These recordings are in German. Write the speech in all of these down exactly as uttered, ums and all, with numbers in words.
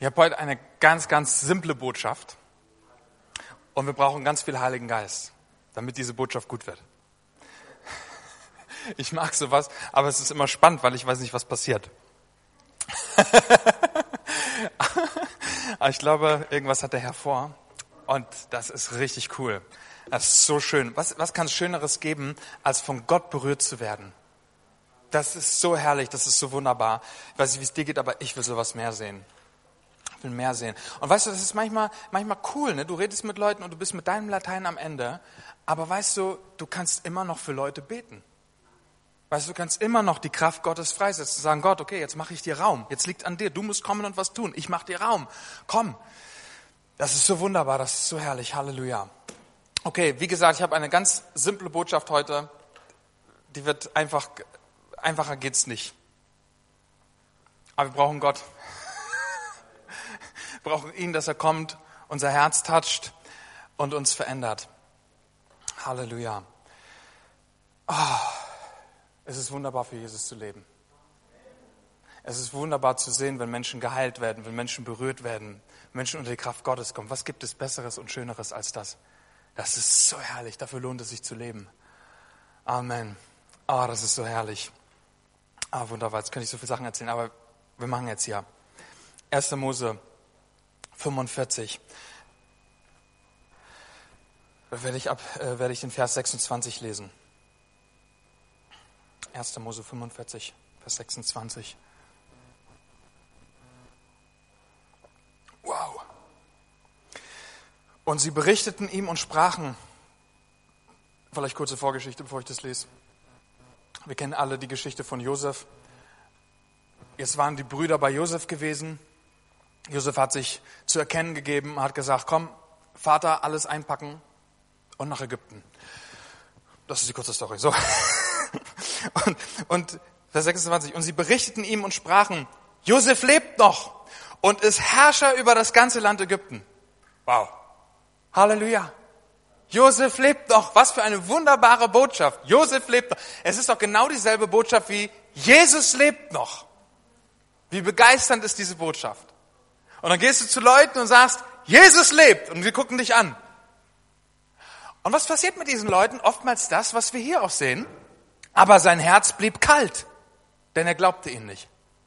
Ich habe heute eine ganz, ganz simple Botschaft und wir brauchen ganz viel Heiligen Geist, damit diese Botschaft gut wird. Ich mag sowas, aber es ist immer spannend, weil ich weiß nicht, was passiert. Aber ich glaube, irgendwas hat der Herr vor und das ist richtig cool. Das ist so schön. Was, was kann es Schöneres geben, als von Gott berührt zu werden? Das ist so herrlich, das ist so wunderbar. Ich weiß nicht, wie es dir geht, aber ich will sowas mehr sehen. Ich will mehr sehen. Und weißt du, das ist manchmal, manchmal cool, ne? Du redest mit Leuten und du bist mit deinem Latein am Ende, aber weißt du, du kannst immer noch für Leute beten. Weißt du, du kannst immer noch die Kraft Gottes freisetzen, sagen, Gott, okay, jetzt mache ich dir Raum. Jetzt liegt an dir, du musst kommen und was tun. Ich mache dir Raum. Komm. Das ist so wunderbar, das ist so herrlich. Halleluja. Okay, wie gesagt, ich habe eine ganz simple Botschaft heute. Die wird einfach, einfacher geht's nicht. Aber wir brauchen Gott. Wir brauchen ihn, dass er kommt, unser Herz toucht und uns verändert. Halleluja. Oh, es ist wunderbar, für Jesus zu leben. Es ist wunderbar zu sehen, wenn Menschen geheilt werden, wenn Menschen berührt werden, wenn Menschen unter die Kraft Gottes kommen. Was gibt es Besseres und Schöneres als das? Das ist so herrlich, dafür lohnt es sich zu leben. Amen. Oh, das ist so herrlich. Ah, wunderbar, jetzt könnte ich so viele Sachen erzählen, aber wir machen jetzt hier. erster Mose fünfundvierzig. Da werde ich, ab, äh, werde ich den Vers sechsundzwanzig lesen. erster Mose fünfundvierzig, Vers sechsundzwanzig. Wow. Und sie berichteten ihm und sprachen, vielleicht kurze Vorgeschichte, bevor ich das lese. Wir kennen alle die Geschichte von Josef. Jetzt waren die Brüder bei Josef gewesen. Josef hat sich zu erkennen gegeben, hat gesagt, komm, Vater, alles einpacken und nach Ägypten. Das ist die kurze Story. So. Und, und Vers sechsundzwanzig. Und sie berichteten ihm und sprachen, Josef lebt noch und ist Herrscher über das ganze Land Ägypten. Wow. Halleluja. Josef lebt noch. Was für eine wunderbare Botschaft. Josef lebt noch. Es ist doch genau dieselbe Botschaft wie Jesus lebt noch. Wie begeisternd ist diese Botschaft. Und dann gehst du zu Leuten und sagst, Jesus lebt. Und wir gucken dich an. Und was passiert mit diesen Leuten? Oftmals das, was wir hier auch sehen. Aber sein Herz blieb kalt, denn er glaubte ihnen nicht.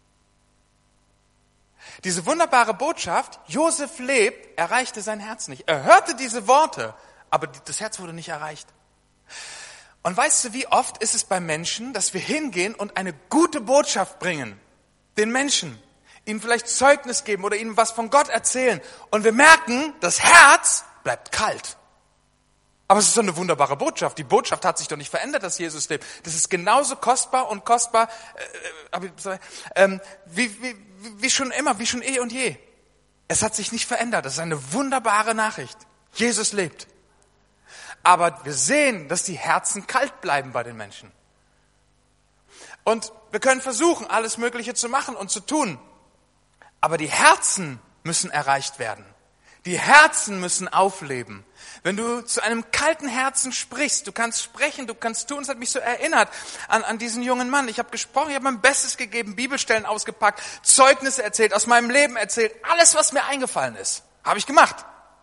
Diese wunderbare Botschaft, Josef lebt, erreichte sein Herz nicht. Er hörte diese Worte, aber das Herz wurde nicht erreicht. Und weißt du, wie oft ist es bei Menschen, dass wir hingehen und eine gute Botschaft bringen, den Menschen, ihnen vielleicht Zeugnis geben oder ihnen was von Gott erzählen und wir merken, das Herz bleibt kalt. Aber es ist doch eine wunderbare Botschaft. Die Botschaft hat sich doch nicht verändert, dass Jesus lebt. Das ist genauso kostbar und kostbar äh, äh, wie, wie, wie schon immer, wie schon eh und je. Es hat sich nicht verändert. Das ist eine wunderbare Nachricht. Jesus lebt. Aber wir sehen, dass die Herzen kalt bleiben bei den Menschen. Und wir können versuchen, alles Mögliche zu machen und zu tun. Aber die Herzen müssen erreicht werden. Die Herzen müssen aufleben. Wenn du zu einem kalten Herzen sprichst, du kannst sprechen, du kannst tun, es hat mich so erinnert an, an diesen jungen Mann. Ich habe gesprochen, ich habe mein Bestes gegeben, Bibelstellen ausgepackt, Zeugnisse erzählt, aus meinem Leben erzählt, alles, was mir eingefallen ist, habe ich gemacht.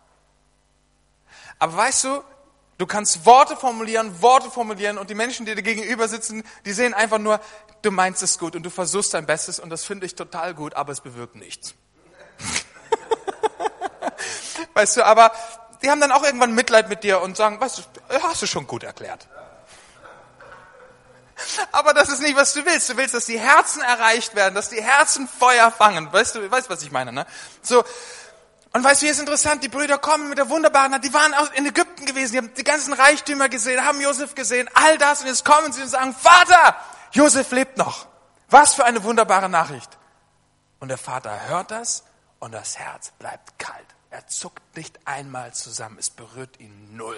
Aber weißt du, du kannst Worte formulieren, Worte formulieren und die Menschen, die dir gegenüber sitzen, die sehen einfach nur, du meinst es gut und du versuchst dein Bestes und das finde ich total gut, aber es bewirkt nichts. Weißt du, aber die haben dann auch irgendwann Mitleid mit dir und sagen, weißt du, hast du schon gut erklärt. Aber das ist nicht, was du willst. Du willst, dass die Herzen erreicht werden, dass die Herzen Feuer fangen. Weißt du, weißt, was ich meine, ne? So. Und weißt du, hier ist interessant, die Brüder kommen mit der wunderbaren, die waren in Ägypten gewesen, die haben die ganzen Reichtümer gesehen, haben Josef gesehen, all das und jetzt kommen sie und sagen, Vater, Josef lebt noch. Was für eine wunderbare Nachricht. Und der Vater hört das und das Herz bleibt kalt. Er zuckt nicht einmal zusammen, es berührt ihn null.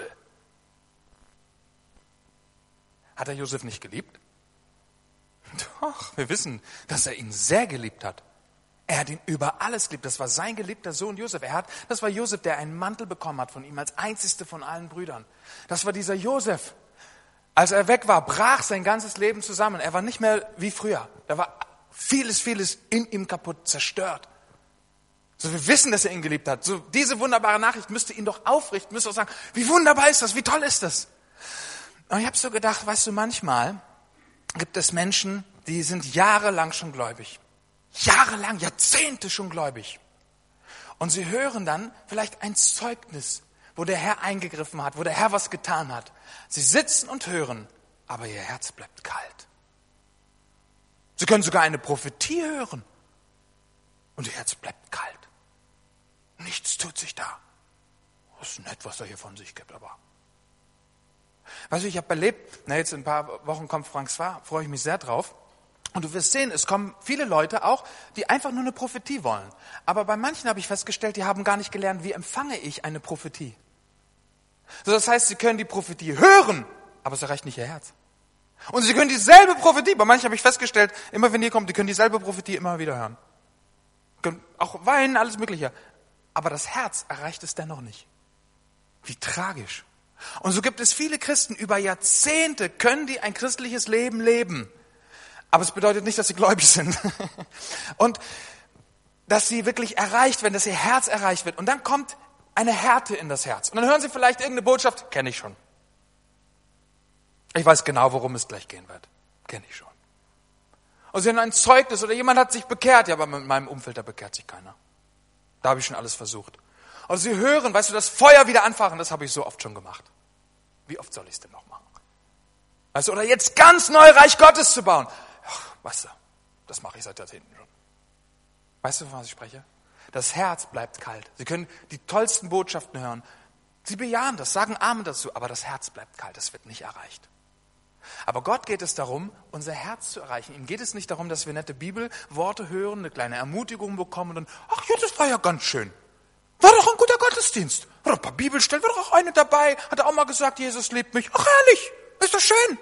Hat er Josef nicht geliebt? Doch, wir wissen, dass er ihn sehr geliebt hat. Er hat ihn über alles geliebt. Das war sein geliebter Sohn Josef. Er hat, das war Josef, der einen Mantel bekommen hat von ihm als einzigste von allen Brüdern. Das war dieser Josef. Als er weg war, brach sein ganzes Leben zusammen. Er war nicht mehr wie früher. Da war vieles, vieles in ihm kaputt, zerstört. So, wir wissen, dass er ihn geliebt hat. So, diese wunderbare Nachricht müsste ihn doch aufrichten, müsste auch sagen, wie wunderbar ist das, wie toll ist das. Und ich habe so gedacht, weißt du, manchmal gibt es Menschen, die sind jahrelang schon gläubig. Jahrelang, Jahrzehnte schon gläubig. Und sie hören dann vielleicht ein Zeugnis, wo der Herr eingegriffen hat, wo der Herr was getan hat. Sie sitzen und hören, aber ihr Herz bleibt kalt. Sie können sogar eine Prophetie hören und ihr Herz bleibt kalt. Nichts tut sich da. Das ist nett, was er hier von sich gibt, aber... Weißt du, ich habe erlebt, na jetzt in ein paar Wochen kommt François, freue ich mich sehr drauf. Und du wirst sehen, es kommen viele Leute auch, die einfach nur eine Prophetie wollen. Aber bei manchen habe ich festgestellt, die haben gar nicht gelernt, wie empfange ich eine Prophetie. So, das heißt, sie können die Prophetie hören, aber es erreicht nicht ihr Herz. Und sie können dieselbe Prophetie, bei manchen habe ich festgestellt, immer wenn die kommt, die können dieselbe Prophetie immer wieder hören. Können auch weinen, alles Mögliche. Aber das Herz erreicht es dennoch nicht. Wie tragisch. Und so gibt es viele Christen, über Jahrzehnte können die ein christliches Leben leben. Aber es bedeutet nicht, dass sie gläubig sind. Und dass sie wirklich erreicht werden, dass ihr Herz erreicht wird. Und dann kommt eine Härte in das Herz. Und dann hören sie vielleicht irgendeine Botschaft, kenne ich schon. Ich weiß genau, worum es gleich gehen wird. Kenne ich schon. Und sie haben ein Zeugnis oder jemand hat sich bekehrt. Ja, aber mit meinem Umfeld, da bekehrt sich keiner. Da habe ich schon alles versucht. Und sie hören, weißt du, das Feuer wieder anfachen, das habe ich so oft schon gemacht. Wie oft soll ich es denn noch machen? Weißt du, oder jetzt ganz neu Reich Gottes zu bauen. Ach, weißt du, das mache ich seit Jahrzehnten schon. Weißt du, von was ich spreche? Das Herz bleibt kalt. Sie können die tollsten Botschaften hören. Sie bejahen das, sagen Amen dazu, aber das Herz bleibt kalt, das wird nicht erreicht. Aber Gott geht es darum, unser Herz zu erreichen. Ihm geht es nicht darum, dass wir nette Bibelworte hören, eine kleine Ermutigung bekommen und ach ja, das war ja ganz schön. War doch ein guter Gottesdienst. War doch ein paar Bibelstellen, war doch auch eine dabei. Hat er auch mal gesagt, Jesus liebt mich. Ach herrlich, ist doch schön.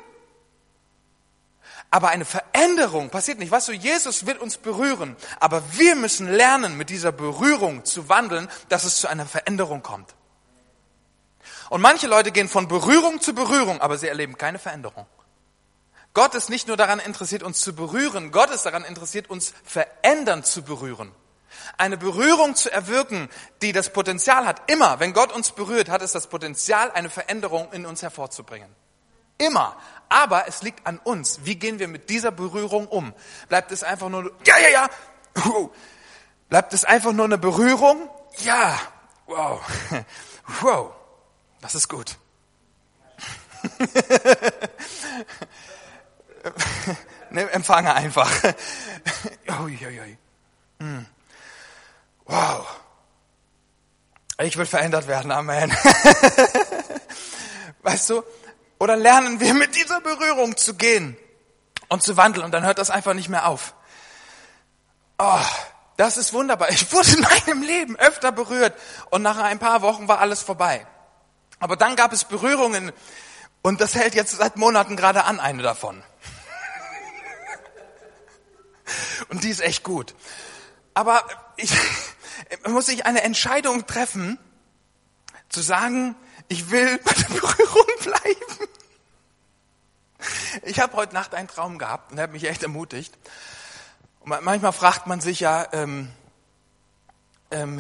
Aber eine Veränderung passiert nicht. Weißt du, Jesus will uns berühren. Aber wir müssen lernen, mit dieser Berührung zu wandeln, dass es zu einer Veränderung kommt. Und manche Leute gehen von Berührung zu Berührung, aber sie erleben keine Veränderung. Gott ist nicht nur daran interessiert, uns zu berühren. Gott ist daran interessiert, uns verändern zu berühren. Eine Berührung zu erwirken, die das Potenzial hat, immer, wenn Gott uns berührt, hat es das Potenzial, eine Veränderung in uns hervorzubringen. Immer. Aber es liegt an uns. Wie gehen wir mit dieser Berührung um? Bleibt es einfach nur, ja, ja, ja. Bleibt es einfach nur eine Berührung? Ja. Wow. Wow. Das ist gut. Ne, empfange einfach. Uiuiui. Hm. Wow. Ich will verändert werden, Amen. Weißt du? Oder lernen wir mit dieser Berührung zu gehen und zu wandeln und dann hört das einfach nicht mehr auf. Oh, das ist wunderbar. Ich wurde in meinem Leben öfter berührt und nach ein paar Wochen war alles vorbei. Aber dann gab es Berührungen und das hält jetzt seit Monaten gerade an, eine davon. Und die ist echt gut. Aber ich muss ich eine Entscheidung treffen, zu sagen, ich will bei der Berührung bleiben. Ich habe heute Nacht einen Traum gehabt und der hat mich echt ermutigt. Und manchmal fragt man sich ja, ähm, ähm,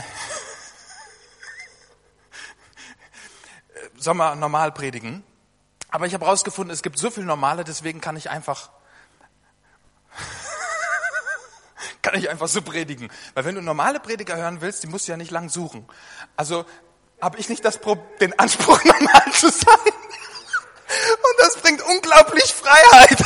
soll man normal predigen? Aber ich habe herausgefunden, es gibt so viel Normale, deswegen kann ich einfach kann ich einfach so predigen. Weil wenn du normale Prediger hören willst, die musst du ja nicht lang suchen. Also habe ich nicht das Pro- den Anspruch, normal zu sein. Und das bringt unglaublich Freiheit.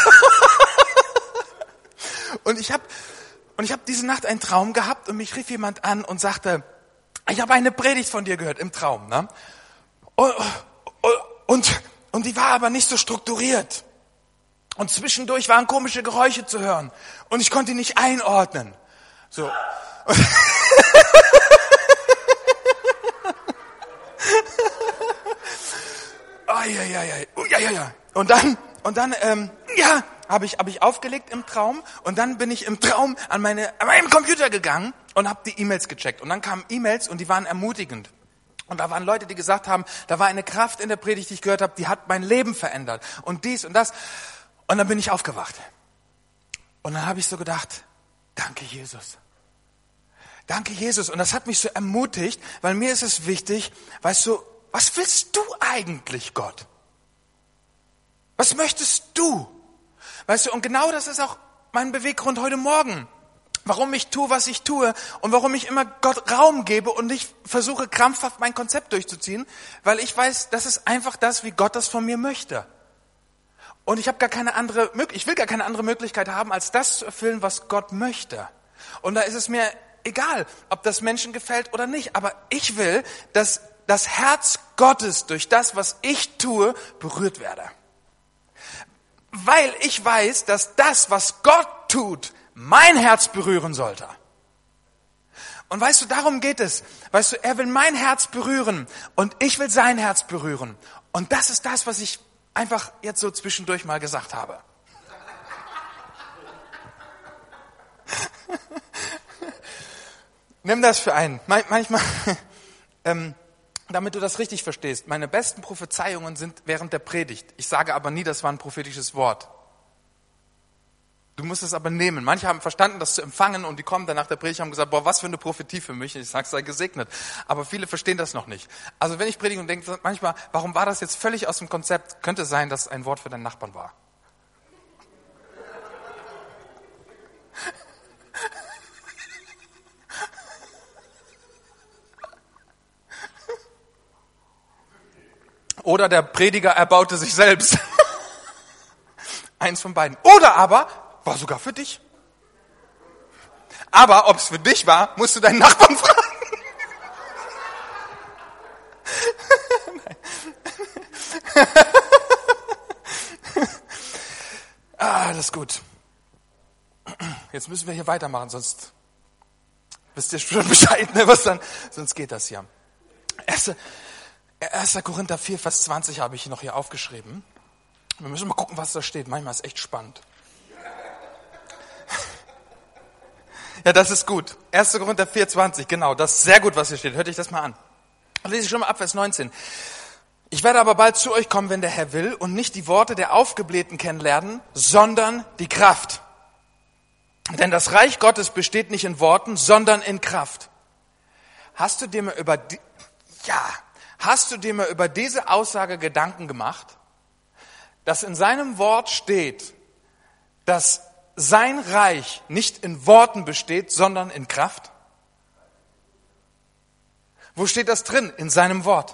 Und ich habe und ich habe diese Nacht einen Traum gehabt und mich rief jemand an und sagte, ich habe eine Predigt von dir gehört im Traum. Ne? Und, und, und die war aber nicht so strukturiert. Und zwischendurch waren komische Geräusche zu hören. Und ich konnte die nicht einordnen. So. Oh, ja, ja, ja. Oh, ja, ja, ja. Und dann, und dann, ähm, ja, habe ich, habe ich aufgelegt im Traum. Und dann bin ich im Traum an meine, an meinen Computer gegangen und habe die E-Mails gecheckt. Und dann kamen E-Mails und die waren ermutigend. Und da waren Leute, die gesagt haben, da war eine Kraft in der Predigt, die ich gehört habe, die hat mein Leben verändert. Und dies und das. Und dann bin ich aufgewacht. Und dann habe ich so gedacht, danke Jesus. Danke, Jesus. Und das hat mich so ermutigt, weil mir ist es wichtig, weißt du, was willst du eigentlich, Gott? Was möchtest du? Weißt du, und genau das ist auch mein Beweggrund heute Morgen. Warum ich tue, was ich tue und warum ich immer Gott Raum gebe und nicht versuche, krampfhaft mein Konzept durchzuziehen, weil ich weiß, das ist einfach das, wie Gott das von mir möchte. Und ich habe gar keine andere, ich will gar keine andere Möglichkeit haben, als das zu erfüllen, was Gott möchte. Und da ist es mir egal, ob das Menschen gefällt oder nicht. Aber ich will, dass das Herz Gottes durch das, was ich tue, berührt werde. Weil ich weiß, dass das, was Gott tut, mein Herz berühren sollte. Und weißt du, darum geht es. Weißt du, er will mein Herz berühren und ich will sein Herz berühren. Und das ist das, was ich einfach jetzt so zwischendurch mal gesagt habe. Nimm das für einen. Manchmal, ähm, damit du das richtig verstehst, meine besten Prophezeiungen sind während der Predigt. Ich sage aber nie, das war ein prophetisches Wort. Du musst es aber nehmen. Manche haben verstanden, das zu empfangen und die kommen dann nach der Predigt und haben gesagt, boah, was für eine Prophetie für mich. Und ich sage, sei gesegnet. Aber viele verstehen das noch nicht. Also wenn ich predige und denke manchmal, warum war das jetzt völlig aus dem Konzept? Könnte sein, dass es ein Wort für deinen Nachbarn war. Oder der Prediger erbaute sich selbst. Eins von beiden. Oder aber war sogar für dich. Aber ob es für dich war, musst du deinen Nachbarn fragen. Ah, das ist gut. Jetzt müssen wir hier weitermachen, sonst wisst ihr schon Bescheid, ne, was dann, sonst geht das hier. erster Korinther vier, Vers zwanzig habe ich noch hier aufgeschrieben. Wir müssen mal gucken, was da steht. Manchmal ist es echt spannend. Ja, das ist gut. erster Korinther vier, zwanzig, genau. Das ist sehr gut, was hier steht. Hört euch das mal an. Dann lese ich schon mal ab, Vers neunzehn. Ich werde aber bald zu euch kommen, wenn der Herr will, und nicht die Worte der Aufgeblähten kennenlernen, sondern die Kraft. Denn das Reich Gottes besteht nicht in Worten, sondern in Kraft. Hast du dir mal über die, ja, hast du dir mal über diese Aussage Gedanken gemacht? Dass in seinem Wort steht, dass sein Reich nicht in Worten besteht, sondern in Kraft? Wo steht das drin? In seinem Wort.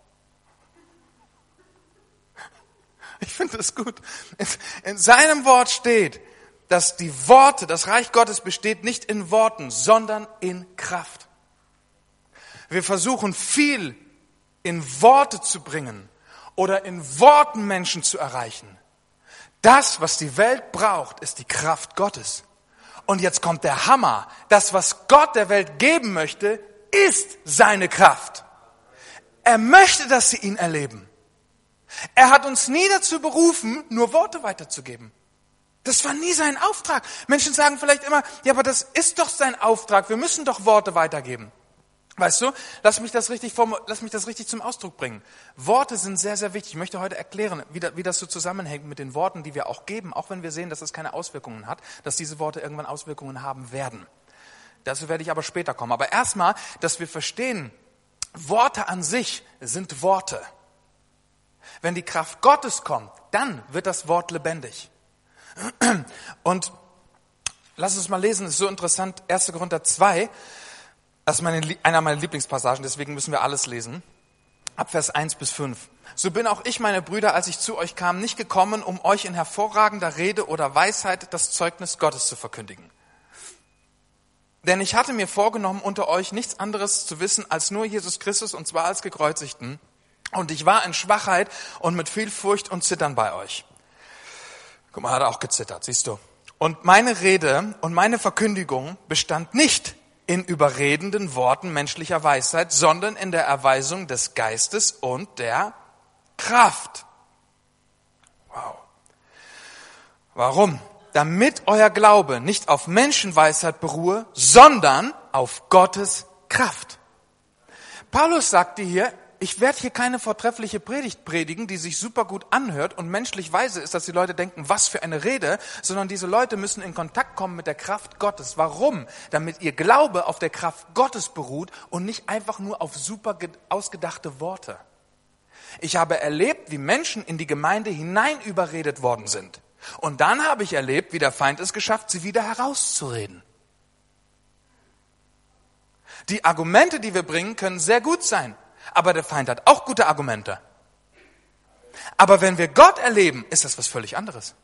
Ich finde das gut. In seinem Wort steht, dass die Worte, das Reich Gottes besteht nicht in Worten, sondern in Kraft. Wir versuchen viel in Worte zu bringen oder in Worten Menschen zu erreichen. Das, was die Welt braucht, ist die Kraft Gottes. Und jetzt kommt der Hammer. Das, was Gott der Welt geben möchte, ist seine Kraft. Er möchte, dass sie ihn erleben. Er hat uns nie dazu berufen, nur Worte weiterzugeben. Das war nie sein Auftrag. Menschen sagen vielleicht immer, ja, aber das ist doch sein Auftrag. Wir müssen doch Worte weitergeben. Weißt du, lass mich das richtig, lass mich das richtig zum Ausdruck bringen. Worte sind sehr, sehr wichtig. Ich möchte heute erklären, wie, da, wie das so zusammenhängt mit den Worten, die wir auch geben, auch wenn wir sehen, dass es keine Auswirkungen hat, dass diese Worte irgendwann Auswirkungen haben werden. Dazu werde ich aber später kommen. Aber erstmal, dass wir verstehen, Worte an sich sind Worte. Wenn die Kraft Gottes kommt, dann wird das Wort lebendig. Und lass uns mal lesen, das ist so interessant, erster Korinther zwei, das ist meine, einer meiner Lieblingspassagen, deswegen müssen wir alles lesen. Ab Vers eins bis fünf. So bin auch ich, meine Brüder, als ich zu euch kam, nicht gekommen, um euch in hervorragender Rede oder Weisheit das Zeugnis Gottes zu verkündigen. Denn ich hatte mir vorgenommen, unter euch nichts anderes zu wissen, als nur Jesus Christus, und zwar als Gekreuzigten. Und ich war in Schwachheit und mit viel Furcht und Zittern bei euch. Guck mal, hat er auch gezittert, siehst du. Und meine Rede und meine Verkündigung bestand nicht in überredenden Worten menschlicher Weisheit, sondern in der Erweisung des Geistes und der Kraft. Wow. Warum? Damit euer Glaube nicht auf Menschenweisheit beruhe, sondern auf Gottes Kraft. Paulus sagte hier, ich werde hier keine vortreffliche Predigt predigen, die sich super gut anhört und menschlich weise ist, dass die Leute denken, was für eine Rede, sondern diese Leute müssen in Kontakt kommen mit der Kraft Gottes. Warum? Damit ihr Glaube auf der Kraft Gottes beruht und nicht einfach nur auf super ausgedachte Worte. Ich habe erlebt, wie Menschen in die Gemeinde hinein überredet worden sind. Und dann habe ich erlebt, wie der Feind es geschafft, sie wieder herauszureden. Die Argumente, die wir bringen, können sehr gut sein. Aber der Feind hat auch gute Argumente. Aber wenn wir Gott erleben, ist das was völlig anderes.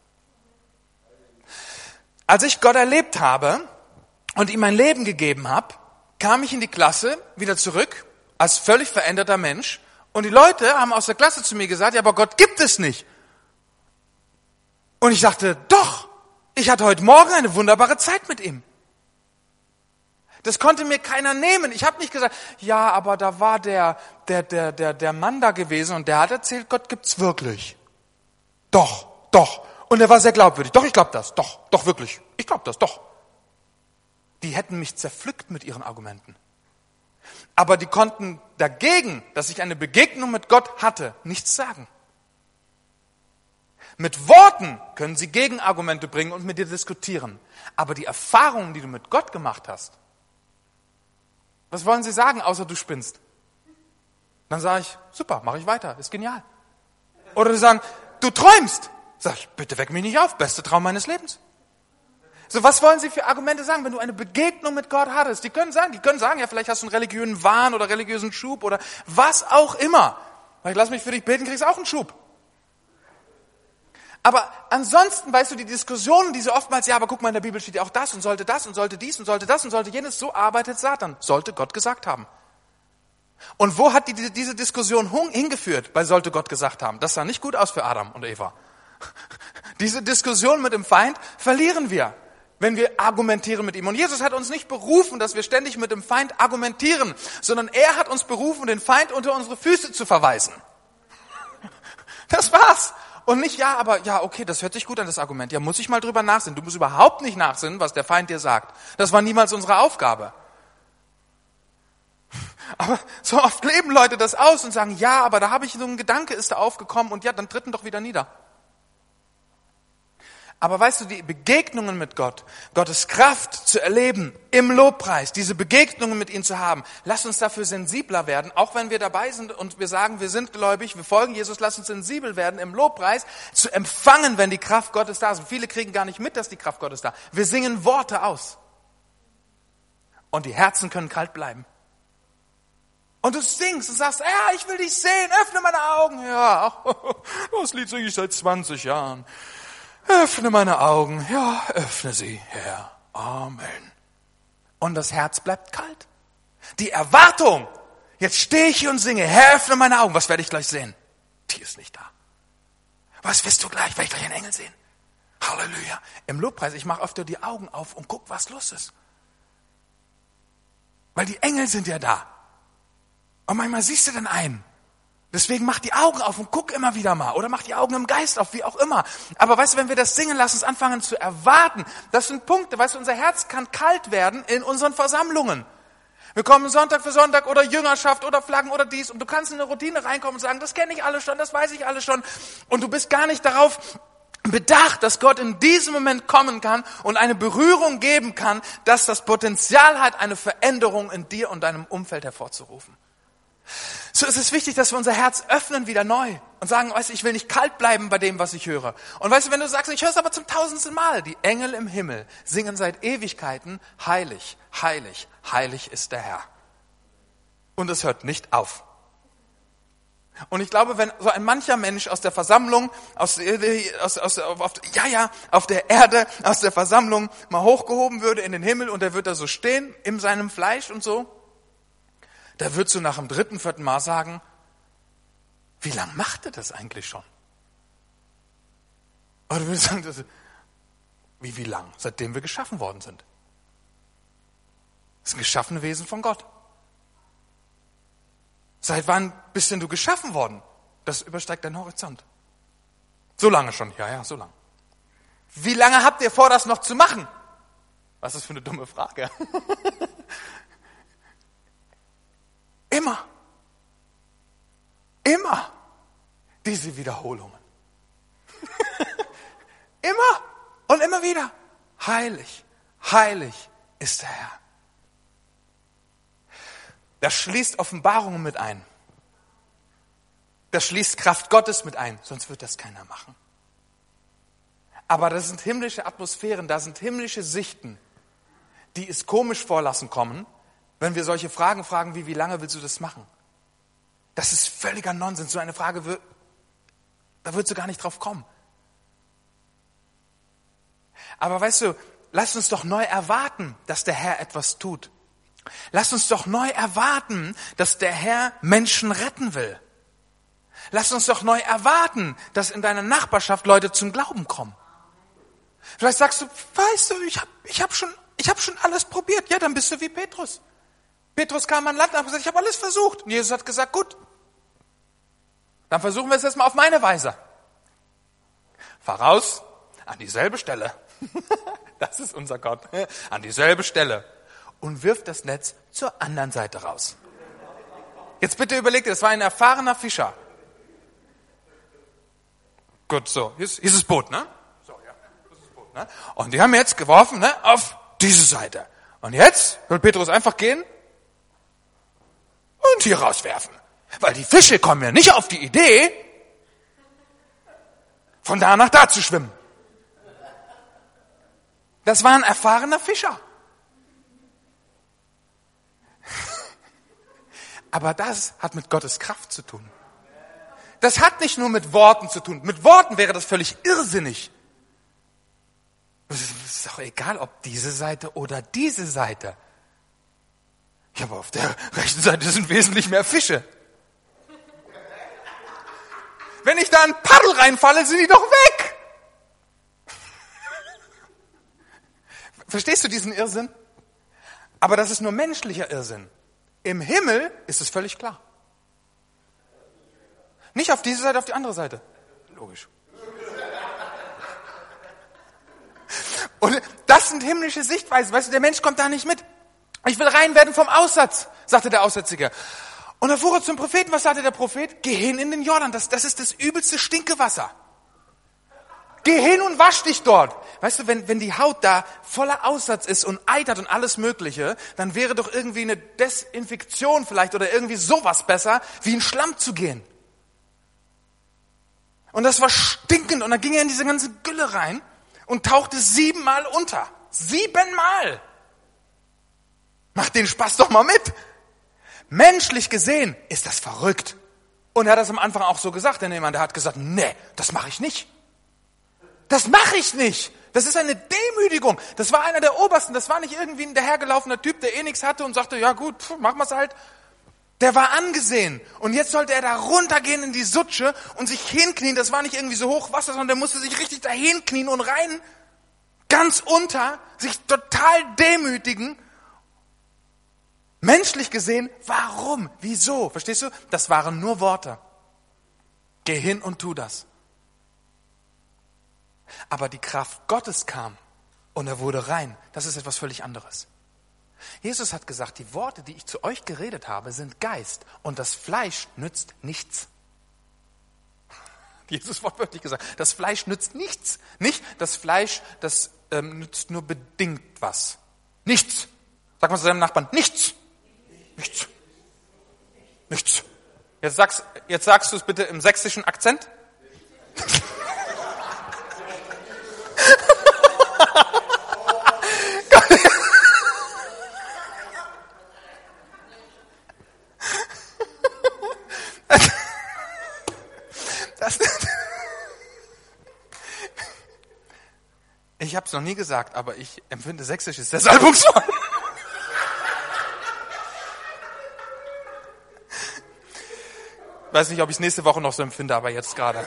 Als ich Gott erlebt habe und ihm mein Leben gegeben habe, kam ich in die Klasse wieder zurück als völlig veränderter Mensch. Und die Leute haben aus der Klasse zu mir gesagt, ja, aber Gott gibt es nicht. Und ich dachte, doch, ich hatte heute Morgen eine wunderbare Zeit mit ihm. Das konnte mir keiner nehmen. Ich habe nicht gesagt, ja, aber da war der, der, der, der, der Mann da gewesen und der hat erzählt, Gott gibt's wirklich. Doch, doch. Und er war sehr glaubwürdig. Doch, ich glaube das. Doch, doch wirklich. Ich glaube das, doch. Die hätten mich zerpflückt mit ihren Argumenten. Aber die konnten dagegen, dass ich eine Begegnung mit Gott hatte, nichts sagen. Mit Worten können sie Gegenargumente bringen und mit dir diskutieren. Aber die Erfahrungen, die du mit Gott gemacht hast, was wollen sie sagen, außer du spinnst? Dann sage ich, super, mache ich weiter, ist genial. Oder sie sagen, du träumst. Sag ich, bitte weck mich nicht auf, beste Traum meines Lebens. So, was wollen sie für Argumente sagen, wenn du eine Begegnung mit Gott hattest? Die können sagen, die können sagen, ja, vielleicht hast du einen religiösen Wahn oder religiösen Schub oder was auch immer. Weil ich lass mich für dich beten, kriegst auch einen Schub. Aber ansonsten, weißt du, die Diskussionen, die so oftmals, ja, aber guck mal, in der Bibel steht ja auch das und sollte das und sollte dies und sollte das und sollte jenes, so arbeitet Satan, sollte Gott gesagt haben. Und wo hat die, diese Diskussion hingeführt, bei sollte Gott gesagt haben? Das sah nicht gut aus für Adam und Eva. Diese Diskussion mit dem Feind verlieren wir, wenn wir argumentieren mit ihm. Und Jesus hat uns nicht berufen, dass wir ständig mit dem Feind argumentieren, sondern er hat uns berufen, den Feind unter unsere Füße zu verweisen. Das war's. Und nicht, ja, aber, ja, okay, das hört sich gut an, das Argument. Ja, muss ich mal drüber nachsinnen. Du musst überhaupt nicht nachsinnen, was der Feind dir sagt. Das war niemals unsere Aufgabe. Aber so oft leben Leute das aus und sagen, ja, aber da habe ich so einen Gedanke, ist da aufgekommen und ja, dann tritt ihn doch wieder nieder. Aber weißt du, die Begegnungen mit Gott, Gottes Kraft zu erleben, im Lobpreis, diese Begegnungen mit ihm zu haben, lass uns dafür sensibler werden, auch wenn wir dabei sind und wir sagen, wir sind gläubig, wir folgen Jesus, lass uns sensibel werden, im Lobpreis zu empfangen, wenn die Kraft Gottes da ist. Und viele kriegen gar nicht mit, dass die Kraft Gottes da ist. Wir singen Worte aus. Und die Herzen können kalt bleiben. Und du singst und sagst, ja, ich will dich sehen, öffne meine Augen. Ja, das Lied singe ich seit zwanzig Jahren. Öffne meine Augen, ja, öffne sie, Herr. Amen. Und das Herz bleibt kalt. Die Erwartung, jetzt stehe ich hier und singe, Herr, öffne meine Augen. Was werde ich gleich sehen? Die ist nicht da. Was wirst du gleich? Werde ich gleich einen Engel sehen? Halleluja. Im Lobpreis, ich mache öfter die Augen auf und guck, was los ist. Weil die Engel sind ja da. Und manchmal siehst du dann einen. Deswegen mach die Augen auf und guck immer wieder mal. Oder mach die Augen im Geist auf, wie auch immer. Aber weißt du, wenn wir das singen, lass uns anfangen zu erwarten. Das sind Punkte, weißt du, unser Herz kann kalt werden in unseren Versammlungen. Wir kommen Sonntag für Sonntag oder Jüngerschaft oder Flaggen oder dies. Und du kannst in eine Routine reinkommen und sagen, das kenne ich alles schon, das weiß ich alles schon. Und du bist gar nicht darauf bedacht, dass Gott in diesem Moment kommen kann und eine Berührung geben kann, dass das Potenzial hat, eine Veränderung in dir und deinem Umfeld hervorzurufen. So ist es wichtig, dass wir unser Herz öffnen wieder neu und sagen, weißt du, ich will nicht kalt bleiben bei dem, was ich höre. Und weißt du, wenn du sagst, ich höre es aber zum tausendsten Mal, die Engel im Himmel singen seit Ewigkeiten, heilig, heilig, heilig ist der Herr. Und es hört nicht auf. Und ich glaube, wenn so ein mancher Mensch aus der Versammlung, aus, aus, aus, auf, ja, ja, auf der Erde, aus der Versammlung mal hochgehoben würde in den Himmel und er wird da so stehen, in seinem Fleisch und so, da würdest du nach dem dritten, vierten Mal sagen, wie lange macht er das eigentlich schon? Oder du würdest sagen, das, wie, wie lang? Seitdem wir geschaffen worden sind. Das ist ein geschaffenes Wesen von Gott. Seit wann bist denn du geschaffen worden? Das übersteigt deinen Horizont. So lange schon, ja, ja, so lange. Wie lange habt ihr vor, das noch zu machen? Was ist das für eine dumme Frage? Immer. diese Wiederholungen. Immer und immer wieder. Heilig, heilig ist der Herr. Das schließt Offenbarungen mit ein. Das schließt Kraft Gottes mit ein, sonst wird das keiner machen. Aber das sind himmlische Atmosphären, da sind himmlische Sichten, die es komisch vorlassen kommen, wenn wir solche Fragen fragen wie, wie lange willst du das machen? Das ist völliger Nonsens. So eine Frage, da würdest du gar nicht drauf kommen. Aber weißt du, lass uns doch neu erwarten, dass der Herr etwas tut. Lass uns doch neu erwarten, dass der Herr Menschen retten will. Lass uns doch neu erwarten, dass in deiner Nachbarschaft Leute zum Glauben kommen. Vielleicht sagst du, weißt du, ich habe ich hab schon, ich hab schon alles probiert. Ja, dann bist du wie Petrus. Petrus kam an Land und hat gesagt, ich habe alles versucht. Und Jesus hat gesagt, gut, dann versuchen wir es jetzt mal auf meine Weise. Fahr raus an dieselbe Stelle. Das ist unser Gott. An dieselbe Stelle. Und wirf das Netz zur anderen Seite raus. Jetzt bitte überleg dir, das war ein erfahrener Fischer. Gut, so, hier ist, hier ist das Boot, ne? So, ja, das ist das Boot, ne? Und die haben jetzt geworfen, ne, auf diese Seite. Und jetzt will Petrus einfach gehen und hier rauswerfen. Weil die Fische kommen ja nicht auf die Idee, von da nach da zu schwimmen. Das war ein erfahrener Fischer. Aber das hat mit Gottes Kraft zu tun. Das hat nicht nur mit Worten zu tun. Mit Worten wäre das völlig irrsinnig. Es ist doch egal, ob diese Seite oder diese Seite. Ja, aber auf der rechten Seite sind wesentlich mehr Fische. Wenn ich da ein Paddel reinfalle, sind die doch weg. Verstehst du diesen Irrsinn? Aber das ist nur menschlicher Irrsinn. Im Himmel ist es völlig klar. Nicht auf diese Seite, auf die andere Seite. Logisch. Und das sind himmlische Sichtweisen. Weißt du, der Mensch kommt da nicht mit. Ich will rein werden vom Aussatz, sagte der Aussätzige. Und dann fuhr er zum Propheten. Was sagte der Prophet? Geh hin in den Jordan. Das, das ist das übelste Stinkewasser. Geh hin und wasch dich dort. Weißt du, wenn, wenn die Haut da voller Aussatz ist und eitert und alles Mögliche, dann wäre doch irgendwie eine Desinfektion vielleicht oder irgendwie sowas besser, wie in Schlamm zu gehen. Und das war stinkend und dann ging er in diese ganze Gülle rein und tauchte siebenmal unter. Siebenmal! Mach den Spaß doch mal mit! Menschlich gesehen ist das verrückt. Und er hat das am Anfang auch so gesagt, denn jemand, der hat gesagt, nee, das mache ich nicht. Das mache ich nicht. Das ist eine Demütigung. Das war einer der Obersten. Das war nicht irgendwie ein dahergelaufener Typ, der eh nichts hatte und sagte, ja gut, pf, machen wir es halt. Der war angesehen. Und jetzt sollte er da runtergehen in die Sutsche und sich hinknien. Das war nicht irgendwie so Hochwasser, sondern der musste sich richtig da hinknien und rein, ganz unter, sich total demütigen. Menschlich gesehen, warum? Wieso? Verstehst du? Das waren nur Worte. Geh hin und tu das. Aber die Kraft Gottes kam und er wurde rein. Das ist etwas völlig anderes. Jesus hat gesagt, die Worte, die ich zu euch geredet habe, sind Geist und das Fleisch nützt nichts. Jesus wortwörtlich gesagt, das Fleisch nützt nichts. Nicht das Fleisch, das ähm, nützt nur bedingt was. Nichts. Sag mal zu deinem Nachbarn, nichts. Nichts. Nichts. Jetzt sagst, jetzt sagst du es bitte im sächsischen Akzent. Das, ich habe es noch nie gesagt, aber ich empfinde Sächsisch ist sehr salbungsvoll. Weiß nicht, ob ich es nächste Woche noch so empfinde, aber jetzt gerade.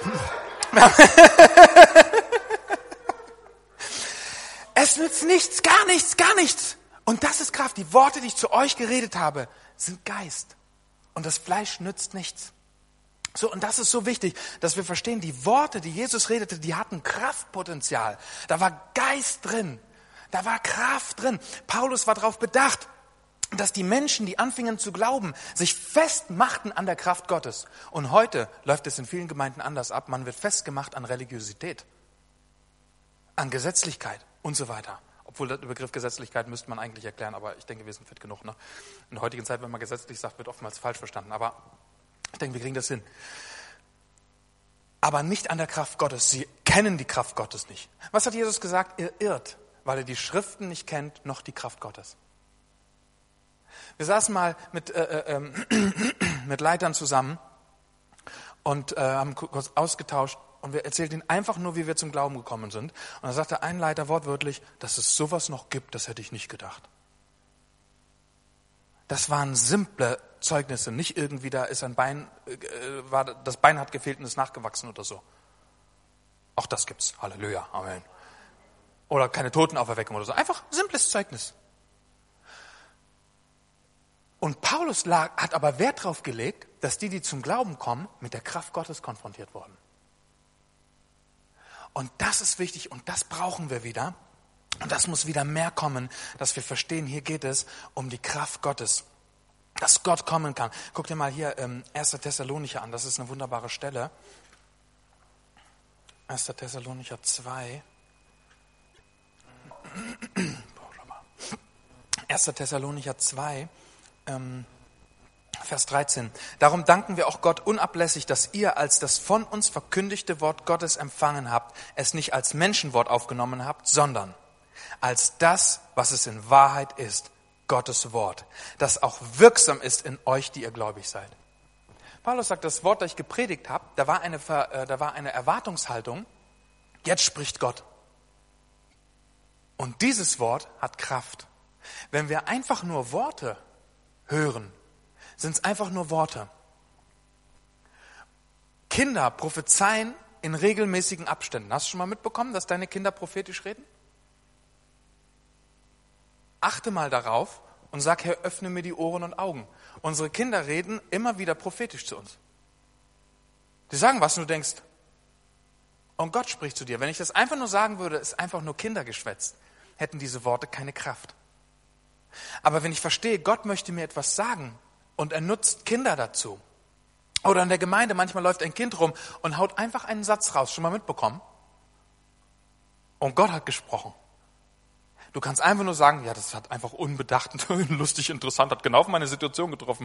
Es nützt nichts, gar nichts, gar nichts. Und das ist Kraft. Die Worte, die ich zu euch geredet habe, sind Geist. Und das Fleisch nützt nichts. So, und das ist so wichtig, dass wir verstehen, die Worte, die Jesus redete, die hatten Kraftpotenzial. Da war Geist drin. Da war Kraft drin. Paulus war darauf bedacht, dass die Menschen, die anfingen zu glauben, sich festmachten an der Kraft Gottes. Und heute läuft es in vielen Gemeinden anders ab. Man wird festgemacht an Religiosität, an Gesetzlichkeit und so weiter. Obwohl der Begriff Gesetzlichkeit müsste man eigentlich erklären, aber ich denke, wir sind fit genug. Ne? In der heutigen Zeit, wenn man gesetzlich sagt, wird oftmals falsch verstanden. Aber ich denke, wir kriegen das hin. Aber nicht an der Kraft Gottes. Sie kennen die Kraft Gottes nicht. Was hat Jesus gesagt? Ihr irrt, weil ihr die Schriften nicht kennt, noch die Kraft Gottes. Wir saßen mal mit, äh, äh, mit Leitern zusammen und äh, haben kurz ausgetauscht und wir erzählten ihnen einfach nur, wie wir zum Glauben gekommen sind. Und da sagte ein Leiter wortwörtlich, dass es sowas noch gibt, das hätte ich nicht gedacht. Das waren simple Zeugnisse, nicht irgendwie, da ist ein Bein, äh, war, das Bein hat gefehlt und ist nachgewachsen oder so. Auch das gibt's. Halleluja, Amen. Oder keine Totenauferweckung oder so. Einfach simples Zeugnis. Und Paulus lag, hat aber Wert darauf gelegt, dass die, die zum Glauben kommen, mit der Kraft Gottes konfrontiert wurden. Und das ist wichtig und das brauchen wir wieder. Und das muss wieder mehr kommen, dass wir verstehen, hier geht es um die Kraft Gottes. Dass Gott kommen kann. Guck dir mal hier ähm, erster Thessalonicher an, das ist eine wunderbare Stelle. erster Thessalonicher zwei. erster Thessalonicher zwei. Vers dreizehn. Darum danken wir auch Gott unablässig, dass ihr als das von uns verkündigte Wort Gottes empfangen habt, es nicht als Menschenwort aufgenommen habt, sondern als das, was es in Wahrheit ist, Gottes Wort, das auch wirksam ist in euch, die ihr gläubig seid. Paulus sagt, das Wort, das ich gepredigt habe, da war eine, da war eine Erwartungshaltung, jetzt spricht Gott. Und dieses Wort hat Kraft. Wenn wir einfach nur Worte hören, sind es einfach nur Worte. Kinder prophezeien in regelmäßigen Abständen. Hast du schon mal mitbekommen, dass deine Kinder prophetisch reden? Achte mal darauf und sag, Herr, öffne mir die Ohren und Augen. Unsere Kinder reden immer wieder prophetisch zu uns. Die sagen was und du denkst, und Gott spricht zu dir. Wenn ich das einfach nur sagen würde, ist einfach nur Kindergeschwätz, hätten diese Worte keine Kraft. Aber wenn ich verstehe, Gott möchte mir etwas sagen und er nutzt Kinder dazu. Oder in der Gemeinde, manchmal läuft ein Kind rum und haut einfach einen Satz raus. Schon mal mitbekommen? Und Gott hat gesprochen. Du kannst einfach nur sagen, ja, das hat einfach unbedacht, lustig, interessant, hat genau auf meine Situation getroffen.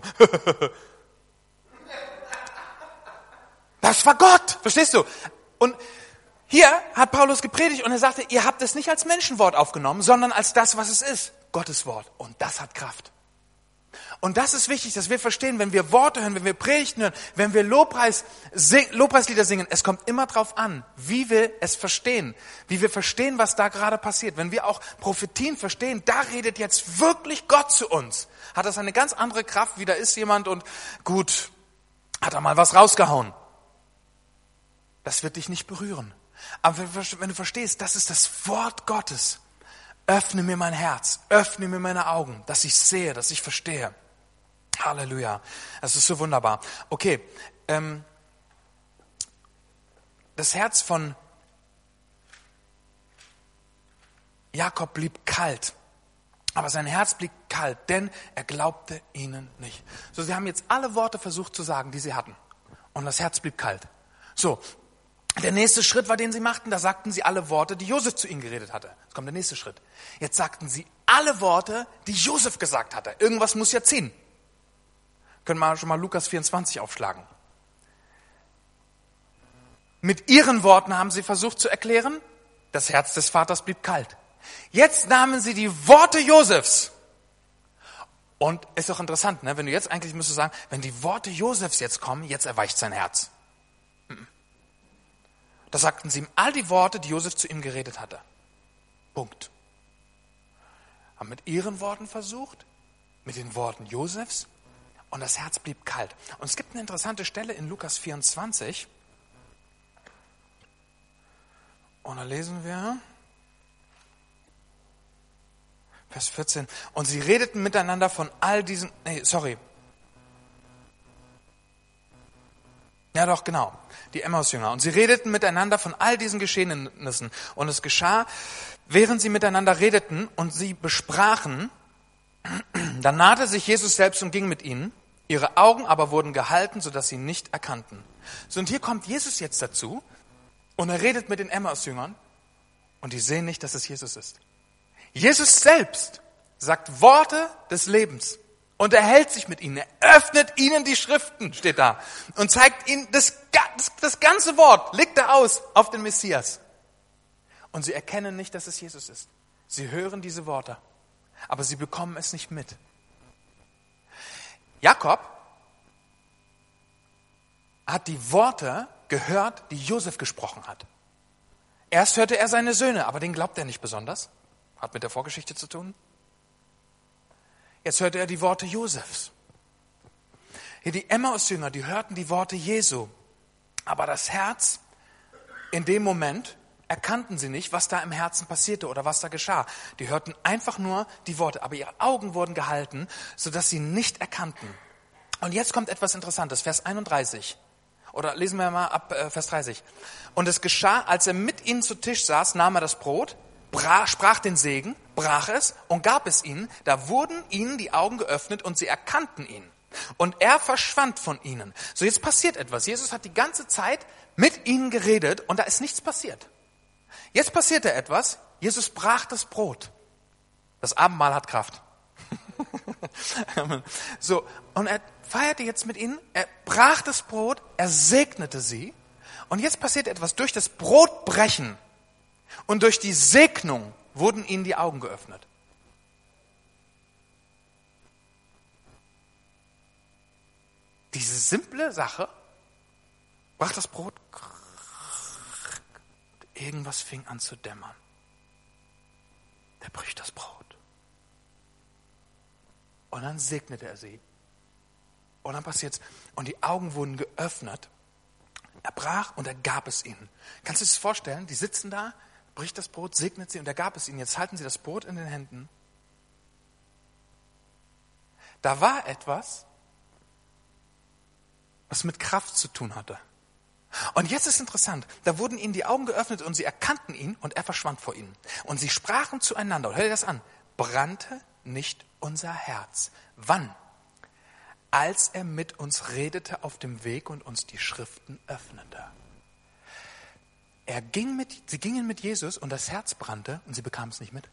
Das war Gott, verstehst du? Und hier hat Paulus gepredigt und er sagte, ihr habt es nicht als Menschenwort aufgenommen, sondern als das, was es ist. Gottes Wort. Und das hat Kraft. Und das ist wichtig, dass wir verstehen, wenn wir Worte hören, wenn wir Predigten hören, wenn wir Lobpreis, sing, Lobpreislieder singen, es kommt immer drauf an, wie wir es verstehen, wie wir verstehen, was da gerade passiert. Wenn wir auch Prophetien verstehen, da redet jetzt wirklich Gott zu uns. Hat das eine ganz andere Kraft, wie da ist jemand und gut, hat er mal was rausgehauen. Das wird dich nicht berühren. Aber wenn du verstehst, das ist das Wort Gottes, öffne mir mein Herz, öffne mir meine Augen, dass ich sehe, dass ich verstehe. Halleluja. Das ist so wunderbar. Okay, ähm, das Herz von Jakob blieb kalt, aber sein Herz blieb kalt, denn er glaubte ihnen nicht. So, sie haben jetzt alle Worte versucht zu sagen, die sie hatten, und das Herz blieb kalt. So, der nächste Schritt war, den sie machten, da sagten sie alle Worte, die Josef zu ihnen geredet hatte. Jetzt kommt der nächste Schritt. Jetzt sagten sie alle Worte, die Josef gesagt hatte. Irgendwas muss ja ziehen. Können wir schon mal Lukas vierundzwanzig aufschlagen. Mit ihren Worten haben sie versucht zu erklären, das Herz des Vaters blieb kalt. Jetzt nahmen sie die Worte Josefs. Und ist doch interessant, ne? Wenn du jetzt eigentlich müsstest sagen, wenn die Worte Josefs jetzt kommen, jetzt erweicht sein Herz. Da sagten sie ihm all die Worte, die Josef zu ihm geredet hatte. Punkt. Haben mit ihren Worten versucht, mit den Worten Josefs, und das Herz blieb kalt. Und es gibt eine interessante Stelle in Lukas vierundzwanzig. Und da lesen wir Vers vierzehn. Und sie redeten miteinander von all diesen, nee, sorry. Ja doch, genau, die Emmaus-Jünger. Und sie redeten miteinander von all diesen Geschehnissen. Und es geschah, während sie miteinander redeten und sie besprachen, Dann nahte sich Jesus selbst und ging mit ihnen. Ihre Augen aber wurden gehalten, sodass sie ihn nicht erkannten. So, und hier kommt Jesus jetzt dazu und er redet mit den Emmaus-Jüngern und die sehen nicht, dass es Jesus ist. Jesus selbst sagt Worte des Lebens und er hält sich mit ihnen. Er öffnet ihnen die Schriften, steht da, und zeigt ihnen das, das, das ganze Wort, legt er aus auf den Messias. Und sie erkennen nicht, dass es Jesus ist. Sie hören diese Worte, aber sie bekommen es nicht mit. Jakob hat die Worte gehört, die Josef gesprochen hat. Erst hörte er seine Söhne, aber den glaubt er nicht besonders. Hat mit der Vorgeschichte zu tun. Jetzt hörte er die Worte Josefs. Hier die Emmaus-Jünger, die hörten die Worte Jesu. Aber das Herz, in dem Moment erkannten sie nicht, was da im Herzen passierte oder was da geschah. Die hörten einfach nur die Worte, aber ihre Augen wurden gehalten, sodass sie nicht erkannten. Und jetzt kommt etwas Interessantes, Vers einunddreißig. Oder lesen wir mal ab äh, Vers dreißig. Und es geschah, als er mit ihnen zu Tisch saß, nahm er das Brot, brach, sprach den Segen, brach es und gab es ihnen. Da wurden ihnen die Augen geöffnet und sie erkannten ihn. Und er verschwand von ihnen. So, jetzt passiert etwas. Jesus hat die ganze Zeit mit ihnen geredet und da ist nichts passiert. Jetzt passierte etwas. Jesus brach das Brot. Das Abendmahl hat Kraft. So, und er feierte jetzt mit ihnen. Er brach das Brot, er segnete sie. Und jetzt passiert etwas. Durch das Brotbrechen und durch die Segnung wurden ihnen die Augen geöffnet. Diese simple Sache, brach das Brot, irgendwas fing an zu dämmern. Der bricht das Brot. Und dann segnete er sie. Und dann passiert's. Und die Augen wurden geöffnet. Er brach und er gab es ihnen. Kannst du dir das vorstellen? Die sitzen da, bricht das Brot, segnet sie und er gab es ihnen. Jetzt halten sie das Brot in den Händen. Da war etwas, was mit Kraft zu tun hatte. Und jetzt ist interessant, da wurden ihnen die Augen geöffnet und sie erkannten ihn und er verschwand vor ihnen. Und sie sprachen zueinander, und hör dir das an, brannte nicht unser Herz. Wann? Als er mit uns redete auf dem Weg und uns die Schriften öffnete. Er ging mit, sie gingen mit Jesus und das Herz brannte und sie bekamen es nicht mit.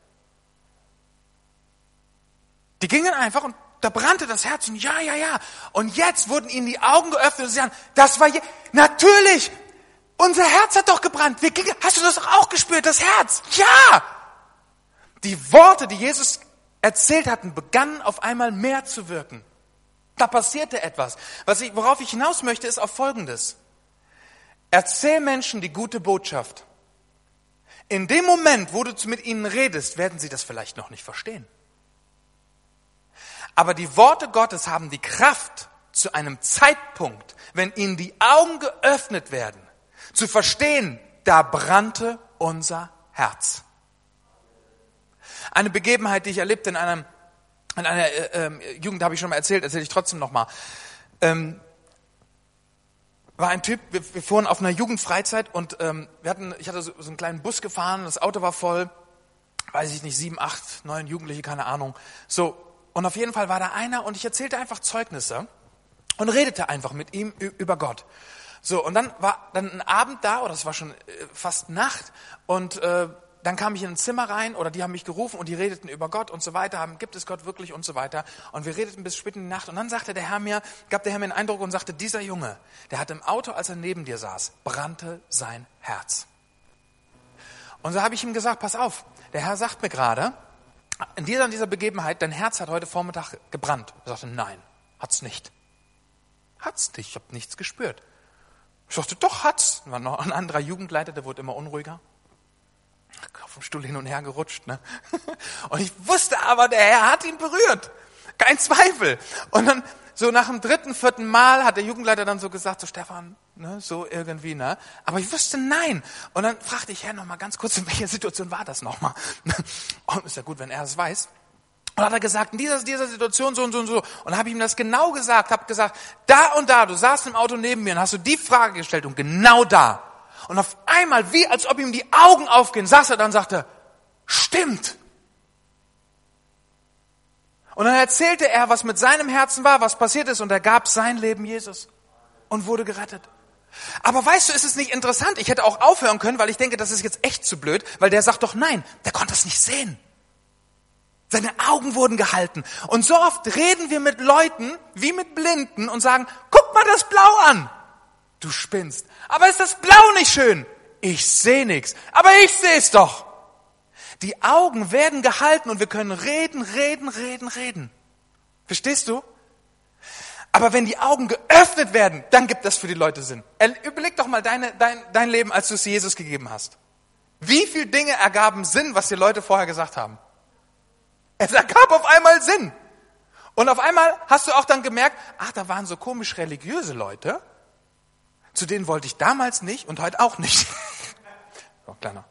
Die gingen einfach und da brannte das Herz und ja, ja, ja. Und jetzt wurden ihnen die Augen geöffnet und sie sagen, das war je, natürlich, unser Herz hat doch gebrannt. Wir gingen, hast du das doch auch gespürt, das Herz? Ja! Die Worte, die Jesus erzählt hatten, begannen auf einmal mehr zu wirken. Da passierte etwas. Was ich, worauf ich hinaus möchte, ist auf Folgendes. Erzähl Menschen die gute Botschaft. In dem Moment, wo du mit ihnen redest, werden sie das vielleicht noch nicht verstehen. Aber die Worte Gottes haben die Kraft, zu einem Zeitpunkt, wenn ihnen die Augen geöffnet werden, zu verstehen, da brannte unser Herz. Eine Begebenheit, die ich erlebte in einem in einer äh, äh, Jugend, habe ich schon mal erzählt, erzähle ich trotzdem nochmal. Ähm, war ein Typ, wir, wir fuhren auf einer Jugendfreizeit und ähm, wir hatten, ich hatte so, so einen kleinen Bus gefahren, das Auto war voll, weiß ich nicht, sieben, acht, neun Jugendliche, keine Ahnung. So, und auf jeden Fall war da einer und ich erzählte einfach Zeugnisse und redete einfach mit ihm über Gott. So, und dann war dann ein Abend da, oder es war schon äh, fast Nacht, und äh, dann kam ich in ein Zimmer rein oder die haben mich gerufen und die redeten über Gott und so weiter, haben, gibt es Gott wirklich und so weiter. Und wir redeten bis spät in die Nacht und dann sagte der Herr mir, gab der Herr mir einen Eindruck und sagte, dieser Junge, der hat im Auto, als er neben dir saß, brannte sein Herz. Und so habe ich ihm gesagt, pass auf, der Herr sagt mir gerade, in dieser, in dieser Begebenheit, dein Herz hat heute Vormittag gebrannt. Er sagte, nein, hat's nicht. Hat's nicht, ich habe nichts gespürt. Ich sagte, doch, hat's. War noch ein anderer Jugendleiter, der wurde immer unruhiger. Auf dem Stuhl hin und her gerutscht, ne? Und ich wusste aber, der Herr hat ihn berührt. Kein Zweifel. Und dann, so nach dem dritten, vierten Mal hat der Jugendleiter dann so gesagt, so Stefan, ne, so irgendwie, ne? Aber ich wusste nein. Und dann fragte ich, Herr, noch mal ganz kurz, in welcher Situation war das nochmal? Und ist ja gut, wenn er es weiß. Und hat er gesagt, in dieser, dieser Situation so und so und so. Und habe ich ihm das genau gesagt, habe gesagt, da und da, du saßt im Auto neben mir und hast du die Frage gestellt und genau da. Und auf einmal, wie als ob ihm die Augen aufgehen, saß er dann und sagte, stimmt. Und dann erzählte er, was mit seinem Herzen war, was passiert ist, und er gab sein Leben Jesus und wurde gerettet. Aber weißt du, ist es nicht interessant? Ich hätte auch aufhören können, weil ich denke, das ist jetzt echt zu blöd, weil der sagt doch nein, der konnte es nicht sehen. Seine Augen wurden gehalten. Und so oft reden wir mit Leuten wie mit Blinden und sagen, guck mal das Blau an. Du spinnst. Aber ist das Blau nicht schön? Ich sehe nichts. Aber ich sehe es doch. Die Augen werden gehalten und wir können reden, reden, reden, reden. Verstehst du? Aber wenn die Augen geöffnet werden, dann gibt das für die Leute Sinn. Überleg doch mal deine, dein, dein Leben, als du es Jesus gegeben hast. Wie viele Dinge ergaben Sinn, was dir Leute vorher gesagt haben? Es ergab auf einmal Sinn. Und auf einmal hast du auch dann gemerkt, ach, da waren so komisch religiöse Leute. Zu denen wollte ich damals nicht und heute auch nicht. Oh, kleiner.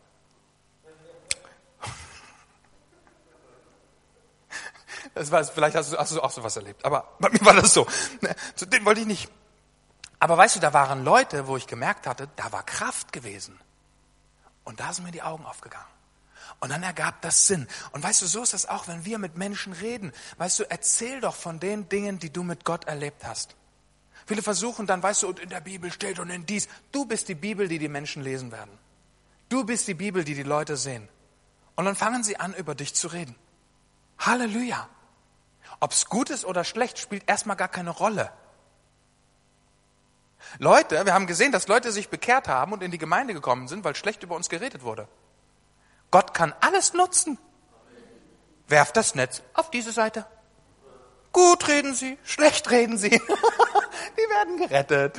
Das war, vielleicht hast du, hast du auch sowas erlebt, aber bei mir war das so. Zu denen wollte ich nicht. Aber weißt du, da waren Leute, wo ich gemerkt hatte, da war Kraft gewesen. Und da sind mir die Augen aufgegangen. Und dann ergab das Sinn. Und weißt du, so ist das auch, wenn wir mit Menschen reden. Weißt du, erzähl doch von den Dingen, die du mit Gott erlebt hast. Viele versuchen dann, weißt du, und in der Bibel steht und in dies. Du bist die Bibel, die die Menschen lesen werden. Du bist die Bibel, die die Leute sehen. Und dann fangen sie an, über dich zu reden. Halleluja. Ob es gut ist oder schlecht, spielt erstmal gar keine Rolle. Leute, wir haben gesehen, dass Leute sich bekehrt haben und in die Gemeinde gekommen sind, weil schlecht über uns geredet wurde. Gott kann alles nutzen. Werft das Netz auf diese Seite. Gut reden Sie, schlecht reden Sie. Die werden gerettet.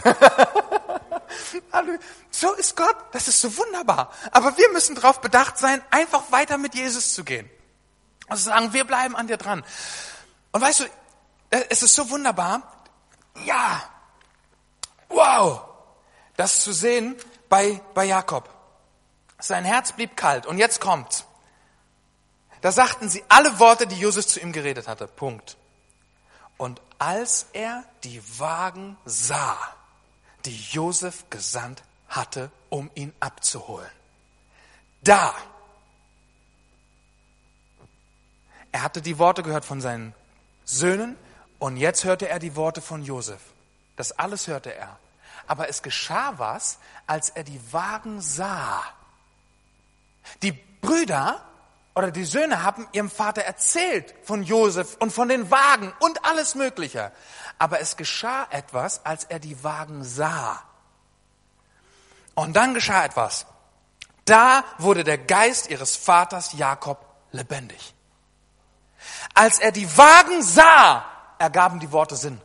So ist Gott, das ist so wunderbar. Aber wir müssen darauf bedacht sein, einfach weiter mit Jesus zu gehen. Also sagen, wir bleiben an dir dran. Und weißt du, es ist so wunderbar, ja, wow, das zu sehen bei, bei Jakob. Sein Herz blieb kalt. Und jetzt kommt's. Da sagten sie alle Worte, die Josef zu ihm geredet hatte. Punkt. Und als er die Wagen sah, die Josef gesandt hatte, um ihn abzuholen, da, er hatte die Worte gehört von seinen Söhnen und jetzt hörte er die Worte von Josef. Das alles hörte er. Aber es geschah was, als er die Wagen sah. Die Brüder oder die Söhne haben ihrem Vater erzählt von Josef und von den Wagen und alles Mögliche. Aber es geschah etwas, als er die Wagen sah. Und dann geschah etwas. Da wurde der Geist ihres Vaters Jakob lebendig. Als er die Wagen sah, ergaben die Worte Sinn.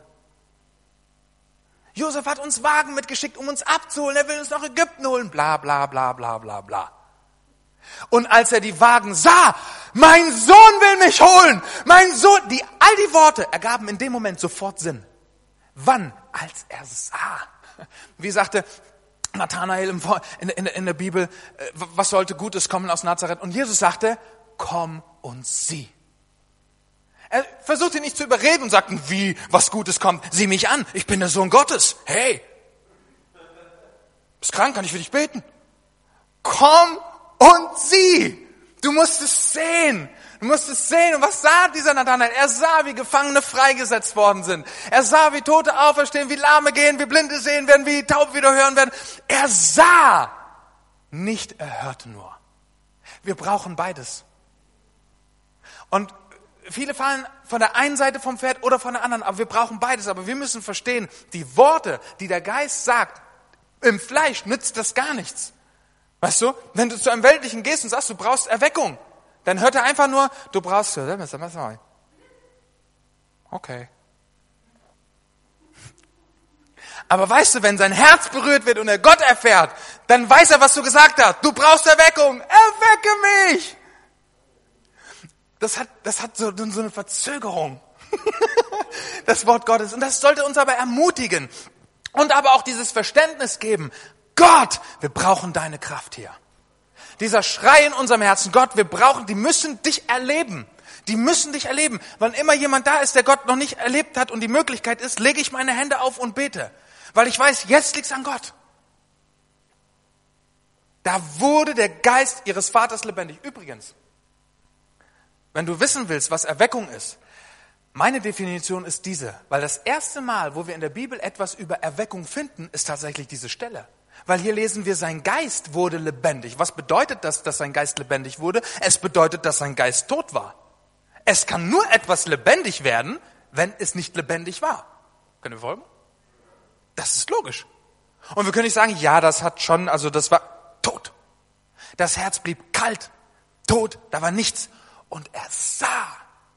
Josef hat uns Wagen mitgeschickt, um uns abzuholen. Er will uns nach Ägypten holen. Bla, bla, bla, bla, bla, bla. Und als er die Wagen sah, mein Sohn will mich holen. Mein Sohn, die, all die Worte ergaben in dem Moment sofort Sinn. Wann? Als er sah. Wie sagte Nathanael in, in, in der Bibel, was sollte Gutes kommen aus Nazareth? Und Jesus sagte, komm und sieh. Er versuchte nicht zu überreden und sagte, wie, was Gutes kommt, sieh mich an, ich bin der Sohn Gottes. Hey, bist krank, kann ich für dich beten? Komm und sieh. Du musst es sehen. Du musst es sehen. Und was sah dieser Nathanael? Er sah, wie Gefangene freigesetzt worden sind. Er sah, wie Tote auferstehen, wie Lahme gehen, wie Blinde sehen werden, wie Taub wieder hören werden. Er sah, nicht er hörte nur. Wir brauchen beides. Und viele fallen von der einen Seite vom Pferd oder von der anderen, aber wir brauchen beides. Aber wir müssen verstehen, die Worte, die der Geist sagt, im Fleisch nützt das gar nichts. Weißt du, wenn du zu einem Weltlichen gehst und sagst, du brauchst Erweckung, dann hört er einfach nur, du brauchst... Okay. Aber weißt du, wenn sein Herz berührt wird und er Gott erfährt, dann weiß er, was du gesagt hast. Du brauchst Erweckung. Erwecke mich! Das hat, das hat so, so eine Verzögerung. Das Wort Gottes. Und das sollte uns aber ermutigen. Und aber auch dieses Verständnis geben. Gott, wir brauchen deine Kraft hier. Dieser Schrei in unserem Herzen, Gott, wir brauchen, die müssen dich erleben. Die müssen dich erleben. Wann immer jemand da ist, der Gott noch nicht erlebt hat und die Möglichkeit ist, lege ich meine Hände auf und bete. Weil ich weiß, jetzt liegt's an Gott. Da wurde der Geist ihres Vaters lebendig. Übrigens, wenn du wissen willst, was Erweckung ist, Meine Definition ist diese, weil das erste Mal, wo wir in der Bibel etwas über Erweckung finden, ist tatsächlich diese Stelle. Weil hier lesen wir, sein Geist wurde lebendig. Was bedeutet das, dass sein Geist lebendig wurde? Es bedeutet, dass sein Geist tot war. Es kann nur etwas lebendig werden, wenn es nicht lebendig war. Können wir folgen? Das ist logisch. Und wir können nicht sagen, ja, das hat schon, also das war tot. Das Herz blieb kalt, tot, da war nichts. Und er sah.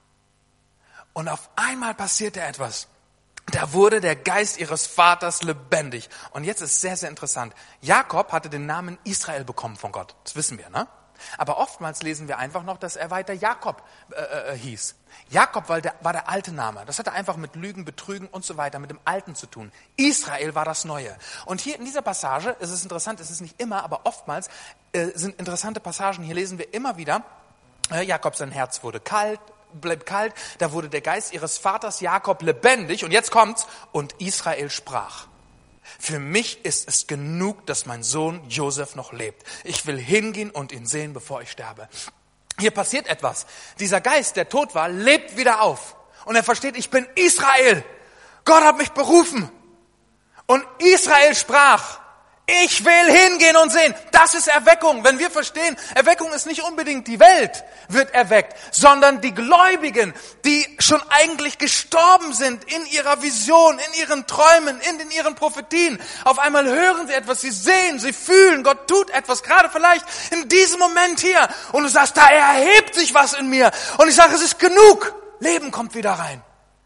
Und auf einmal passierte etwas. Da wurde der Geist ihres Vaters lebendig. Und jetzt ist sehr, sehr interessant. Jakob hatte den Namen Israel bekommen von Gott. Das wissen wir, ne? Aber oftmals lesen wir einfach noch, dass er weiter Jakob äh, äh, hieß. Jakob war der, war der alte Name. Das hatte einfach mit Lügen, Betrügen und so weiter, mit dem Alten zu tun. Israel war das Neue. Und hier in dieser Passage, es ist interessant, es ist nicht immer, aber oftmals äh, sind interessante Passagen. Hier lesen wir immer wieder, äh, Jakob, sein Herz wurde kalt, blieb kalt, da wurde der Geist ihres Vaters Jakob lebendig. Und jetzt kommt's, und Israel sprach. Für mich ist es genug, dass mein Sohn Josef noch lebt. Ich will hingehen und ihn sehen, bevor ich sterbe. Hier passiert etwas. Dieser Geist, der tot war, lebt wieder auf. Und er versteht, ich bin Israel. Gott hat mich berufen. Und Israel sprach, ich will hingehen und sehen. Das ist Erweckung. Wenn wir verstehen, Erweckung ist nicht unbedingt die Welt wird erweckt, sondern die Gläubigen, die schon eigentlich gestorben sind in ihrer Vision, in ihren Träumen, in, in ihren Prophetien. Auf einmal hören sie etwas, sie sehen, sie fühlen, Gott tut etwas, gerade vielleicht in diesem Moment hier. Und du sagst, da erhebt sich was in mir. Und ich sage, es ist genug. Leben kommt wieder rein.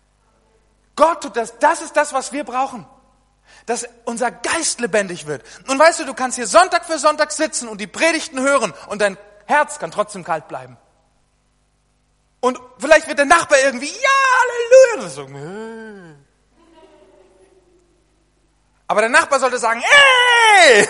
Gott tut das. Das ist das, was wir brauchen. Dass unser Geist lebendig wird. Und weißt du, du kannst hier Sonntag für Sonntag sitzen und die Predigten hören und dein Herz kann trotzdem kalt bleiben. Und vielleicht wird der Nachbar irgendwie, ja, Halleluja. So, äh. Aber der Nachbar sollte sagen, ey!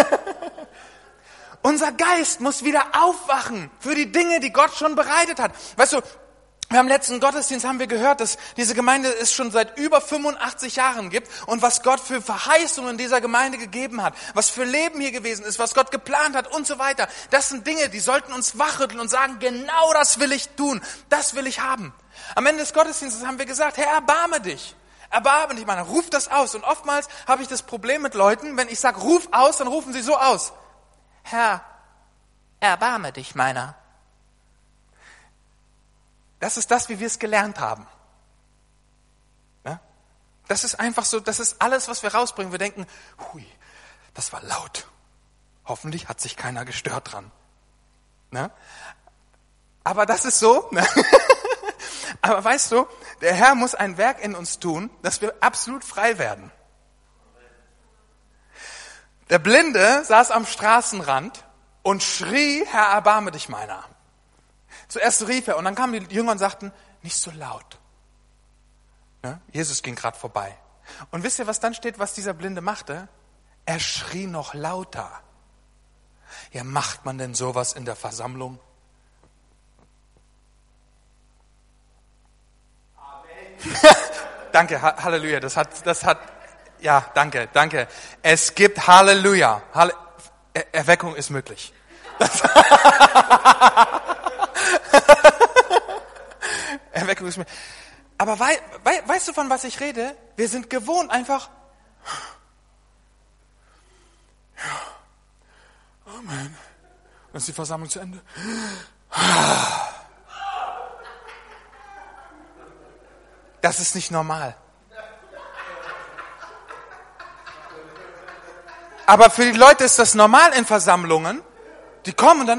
Unser Geist muss wieder aufwachen für die Dinge, die Gott schon bereitet hat. Weißt du, wir haben letzten Gottesdienst haben wir gehört, dass diese Gemeinde es schon seit über fünfundachtzig Jahren gibt und was Gott für Verheißungen dieser Gemeinde gegeben hat, was für Leben hier gewesen ist, was Gott geplant hat und so weiter. Das sind Dinge, die sollten uns wachrütteln und sagen, genau das will ich tun, das will ich haben. Am Ende des Gottesdienstes haben wir gesagt, Herr, erbarme dich. Erbarme dich, Mann, ruf das aus. Und oftmals habe ich das Problem mit Leuten, wenn ich sage, ruf aus, dann rufen sie so aus. Herr, erbarme dich, meiner. Das ist das, wie wir es gelernt haben. Ja? Das ist einfach so, das ist alles, was wir rausbringen. Wir denken, hui, das war laut. Hoffentlich hat sich keiner gestört dran. Ne? Aber das ist so. Ne? Aber weißt du, der Herr muss ein Werk in uns tun, dass wir absolut frei werden. Der Blinde saß am Straßenrand und schrie, Herr, erbarme dich meiner. Zuerst rief er und dann kamen die Jünger und sagten, nicht so laut. Ne? Jesus ging gerade vorbei. Und wisst ihr, was dann steht, was dieser Blinde machte? Er schrie noch lauter. Ja, macht man denn sowas in der Versammlung? Amen. Danke, ha- Halleluja. Das hat, das hat, ja, danke, danke. Es gibt Halleluja. Halle- er- Erweckung ist möglich. Erweckung ist möglich. Aber wei, wei, weißt du, von was ich rede? Wir sind gewohnt einfach. Ja. Amen. Dann ist die Versammlung zu Ende. Das ist nicht normal. Aber für die Leute ist das normal in Versammlungen. Die kommen und dann.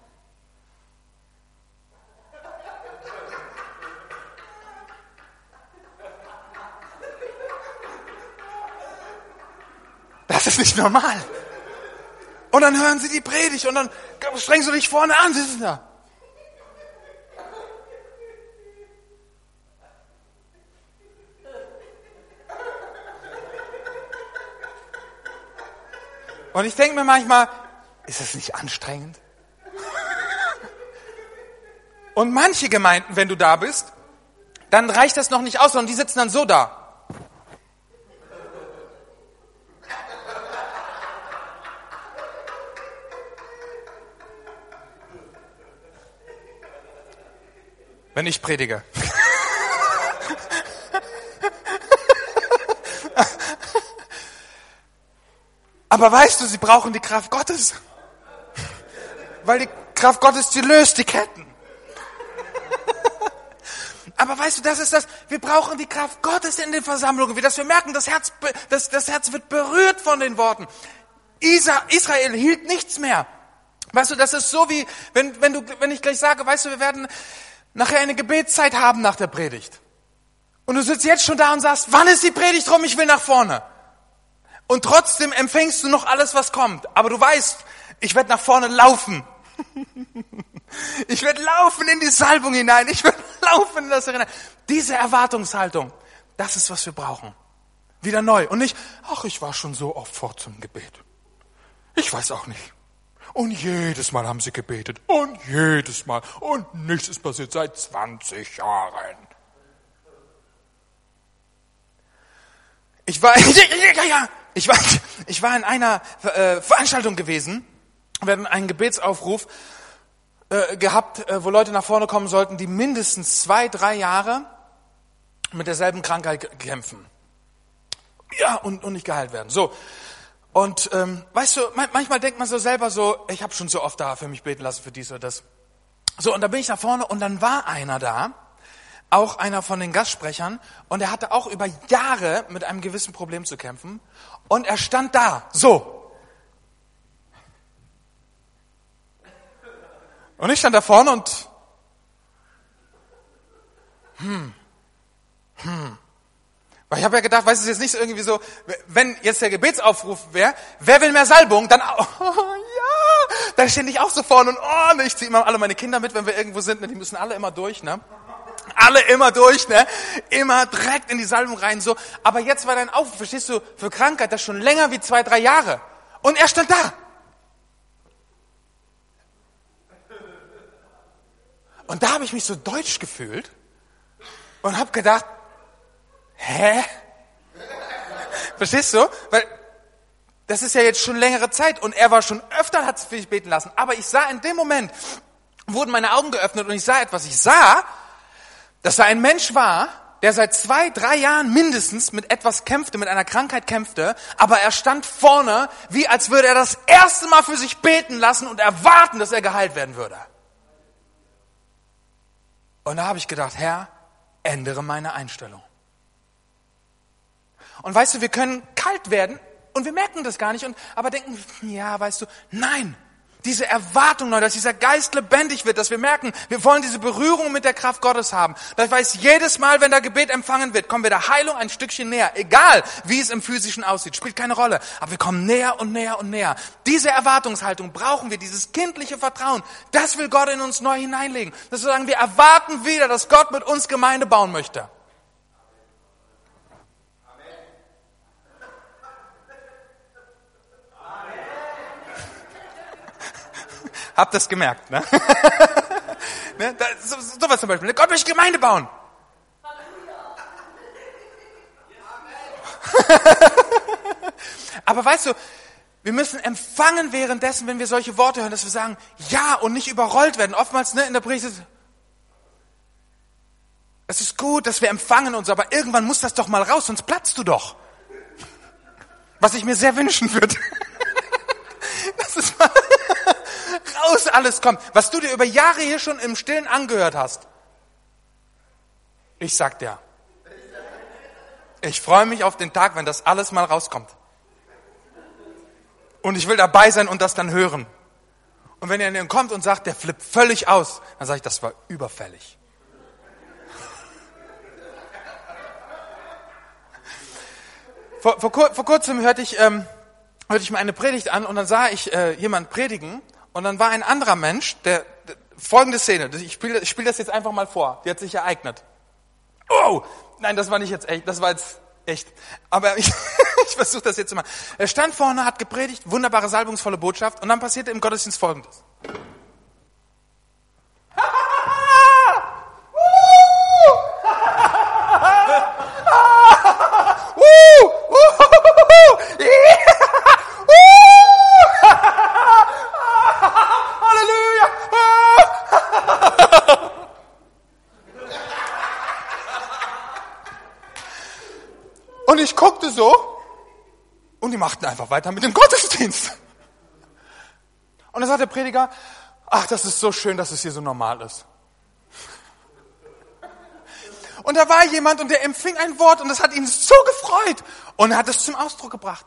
Das ist nicht normal. Und dann hören sie die Predigt und dann strengen sie dich vorne an, sitzen da. Und ich denke mir manchmal, ist das nicht anstrengend? Und manche Gemeinden, wenn du da bist, dann reicht das noch nicht aus, sondern die sitzen dann so da. Wenn ich predige. Aber weißt du, sie brauchen die Kraft Gottes. Weil die Kraft Gottes, die löst die Ketten. Aber weißt du, das ist das, wir brauchen die Kraft Gottes in den Versammlungen, wie dass wir merken, das Herz, das, das Herz wird berührt von den Worten. Isa, Israel hielt nichts mehr. Weißt du, das ist so wie, wenn, wenn du, wenn ich gleich sage, weißt du, wir werden nachher eine Gebetszeit haben nach der Predigt. Und du sitzt jetzt schon da und sagst, wann ist die Predigt rum? Ich will nach vorne. Und trotzdem empfängst du noch alles, was kommt. Aber du weißt, ich werde nach vorne laufen. Ich werde laufen in die Salbung hinein. Ich werde laufen in das hinein. Diese Erwartungshaltung, das ist, was wir brauchen. Wieder neu. Und nicht, ach, ich war schon so oft fort zum Gebet. Ich weiß auch nicht. Und jedes Mal haben sie gebetet. Und jedes Mal. Und nichts ist passiert seit zwanzig Jahren. Ich war, ja, ja, ich war, ich war in einer äh, Veranstaltung gewesen. Wir hatten einen Gebetsaufruf äh, gehabt, äh, wo Leute nach vorne kommen sollten, die mindestens zwei, drei Jahre mit derselben Krankheit kämpfen. Ja, und, und nicht geheilt werden. So. Und ähm, weißt du, manchmal denkt man so selber so, ich habe schon so oft da für mich beten lassen, für dies oder das. So, und dann bin ich nach vorne und dann war einer da, auch einer von den Gastsprechern, und er hatte auch über Jahre mit einem gewissen Problem zu kämpfen. Und er stand da, so. Und ich stand da vorne und hm, hm. Weil ich habe ja gedacht, weißt du, es ist jetzt nicht so irgendwie so, wenn jetzt der Gebetsaufruf wäre, wer will mehr Salbung, dann, oh, ja, dann stände ich auch so vorne und oh, ich ziehe immer alle meine Kinder mit, wenn wir irgendwo sind, ne, die müssen alle immer durch, ne? Alle immer durch, ne? Immer direkt in die Salbung rein, so. Aber jetzt war dein Aufruf, verstehst du, für Krankheit, das schon länger wie zwei, drei Jahre. Und er stand da. Und da habe ich mich so deutsch gefühlt und habe gedacht, hä? Verstehst du? Weil das ist ja jetzt schon längere Zeit und er war schon öfter, hat sich für mich beten lassen. Aber ich sah in dem Moment, wurden meine Augen geöffnet und ich sah etwas. Ich sah, dass da ein Mensch war, der seit zwei, drei Jahren mindestens mit etwas kämpfte, mit einer Krankheit kämpfte, aber er stand vorne, wie als würde er das erste Mal für sich beten lassen und erwarten, dass er geheilt werden würde. Und da habe ich gedacht, Herr, ändere meine Einstellung. Und weißt du, wir können kalt werden und wir merken das gar nicht, und aber denken, ja, weißt du, nein, diese Erwartung neu, dass dieser Geist lebendig wird, dass wir merken, wir wollen diese Berührung mit der Kraft Gottes haben. Das weiß jedes Mal, wenn da Gebet empfangen wird, kommen wir der Heilung ein Stückchen näher. Egal, wie es im Physischen aussieht, spielt keine Rolle. Aber wir kommen näher und näher und näher. Diese Erwartungshaltung brauchen wir, dieses kindliche Vertrauen. Das will Gott in uns neu hineinlegen. Das ist sagen, wir erwarten wieder, dass Gott mit uns Gemeinde bauen möchte. Habt das gemerkt, ne? ne? Da, so, so was zum Beispiel. Gott möchte Gemeinde bauen. Aber weißt du, wir müssen empfangen währenddessen, wenn wir solche Worte hören, dass wir sagen, ja, und nicht überrollt werden. Oftmals, ne, in der Predigt ist es ist gut, dass wir empfangen und so, aber irgendwann muss das doch mal raus, sonst platzt du doch. Was ich mir sehr wünschen würde. Das ist mal raus alles kommt, was du dir über Jahre hier schon im Stillen angehört hast. Ich sag dir, ich freue mich auf den Tag, wenn das alles mal rauskommt. Und ich will dabei sein und das dann hören. Und wenn ihr kommt und sagt, der flippt völlig aus, dann sage ich, das war überfällig. Vor, vor, vor kurzem hörte ich, ähm, hörte ich mir eine Predigt an und dann sah ich äh, jemand predigen. Und dann war ein anderer Mensch, der, der folgende Szene, ich spiele ich spiel das jetzt einfach mal vor, die hat sich ereignet. Oh, nein, das war nicht jetzt echt, das war jetzt echt. Aber ich, ich versuche das jetzt immer. Er stand vorne, hat gepredigt, wunderbare, salbungsvolle Botschaft, und dann passierte im Gottesdienst Folgendes. Und ich guckte so Und die machten einfach weiter mit dem Gottesdienst. Und dann sagt der Prediger, ach, das ist so schön, dass es hier so normal ist. Und da war jemand und der empfing ein Wort und das hat ihn so gefreut. Und er hat es zum Ausdruck gebracht.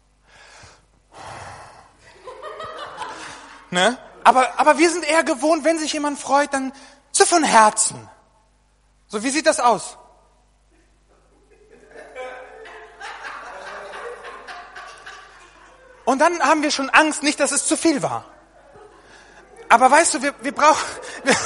Ne? Aber, aber wir sind eher gewohnt, wenn sich jemand freut, dann so von Herzen. So, wie sieht das aus? Und dann haben wir schon Angst, nicht, dass es zu viel war. Aber weißt du, wir, wir brauchen... Wir,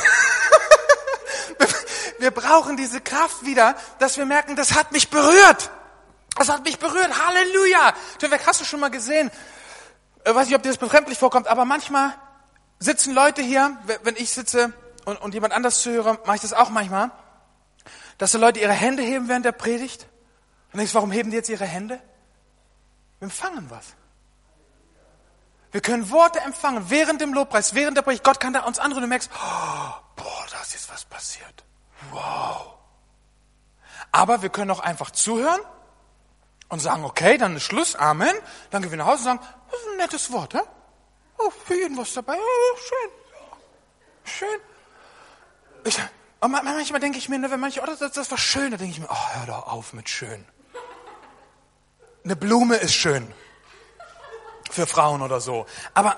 Wir brauchen diese Kraft wieder, dass wir merken, das hat mich berührt. Das hat mich berührt. Halleluja. Hast du schon mal gesehen, ich weiß nicht, ob dir das befremdlich vorkommt, aber manchmal sitzen Leute hier, wenn ich sitze und, und jemand anders zuhöre, mache ich das auch manchmal, dass so Leute ihre Hände heben während der Predigt. Und denkst, warum heben die jetzt ihre Hände? Wir empfangen was. Wir können Worte empfangen während dem Lobpreis, während der Predigt. Gott kann da uns anrühren und du merkst, oh, boah, da ist jetzt was passiert. Wow. Aber wir können auch einfach zuhören und sagen, okay, dann ist Schluss, Amen. Dann gehen wir nach Hause und sagen, das ist ein nettes Wort, hä? Oh, für jeden was dabei. Oh, schön. Schön. Ich, und manchmal denke ich mir, wenn manche, oh, das, das war schön, da denke ich mir, oh, hör doch auf mit schön. Eine Blume ist schön. Für Frauen oder so. Aber,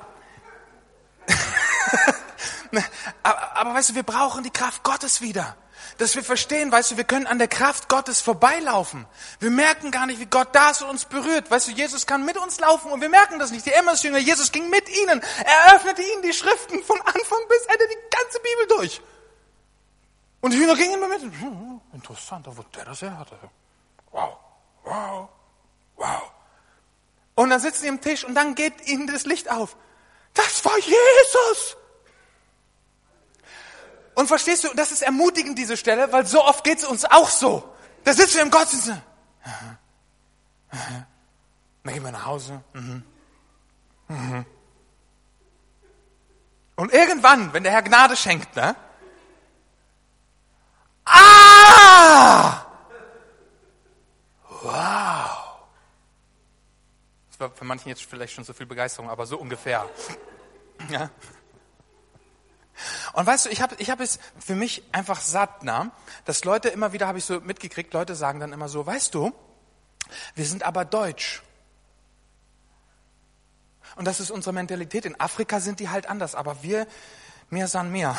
aber, aber weißt du, wir brauchen die Kraft Gottes wieder. Dass wir verstehen, weißt du, wir können an der Kraft Gottes vorbeilaufen. Wir merken gar nicht, wie Gott da ist und uns berührt. Weißt du, Jesus kann mit uns laufen und wir merken das nicht. Die Emmaus-Jünger, Jesus ging mit ihnen. Er öffnete ihnen die Schriften von Anfang bis Ende, die ganze Bibel durch. Und die Jünger gingen immer mit. Hm, interessant, wo der das her hatte. Wow, wow, wow. Und dann sitzen sie am Tisch und dann geht ihnen das Licht auf. Das war Jesus! Und verstehst du, das ist ermutigend, diese Stelle, weil so oft geht es uns auch so. Da sitzen wir im Gottesdienst. Aha, aha. Dann gehen wir nach Hause. Mhm. Mhm. Und irgendwann, wenn der Herr Gnade schenkt, ne? Ah! Wow! Das war für manchen jetzt vielleicht schon so viel Begeisterung, aber so ungefähr. Ja. Und weißt du, ich habe ich hab es für mich einfach satt, na, dass Leute immer wieder, habe ich so mitgekriegt, Leute sagen dann immer so, weißt du, wir sind aber deutsch. Und das ist unsere Mentalität. In Afrika sind die halt anders, aber wir, mehr san mehr.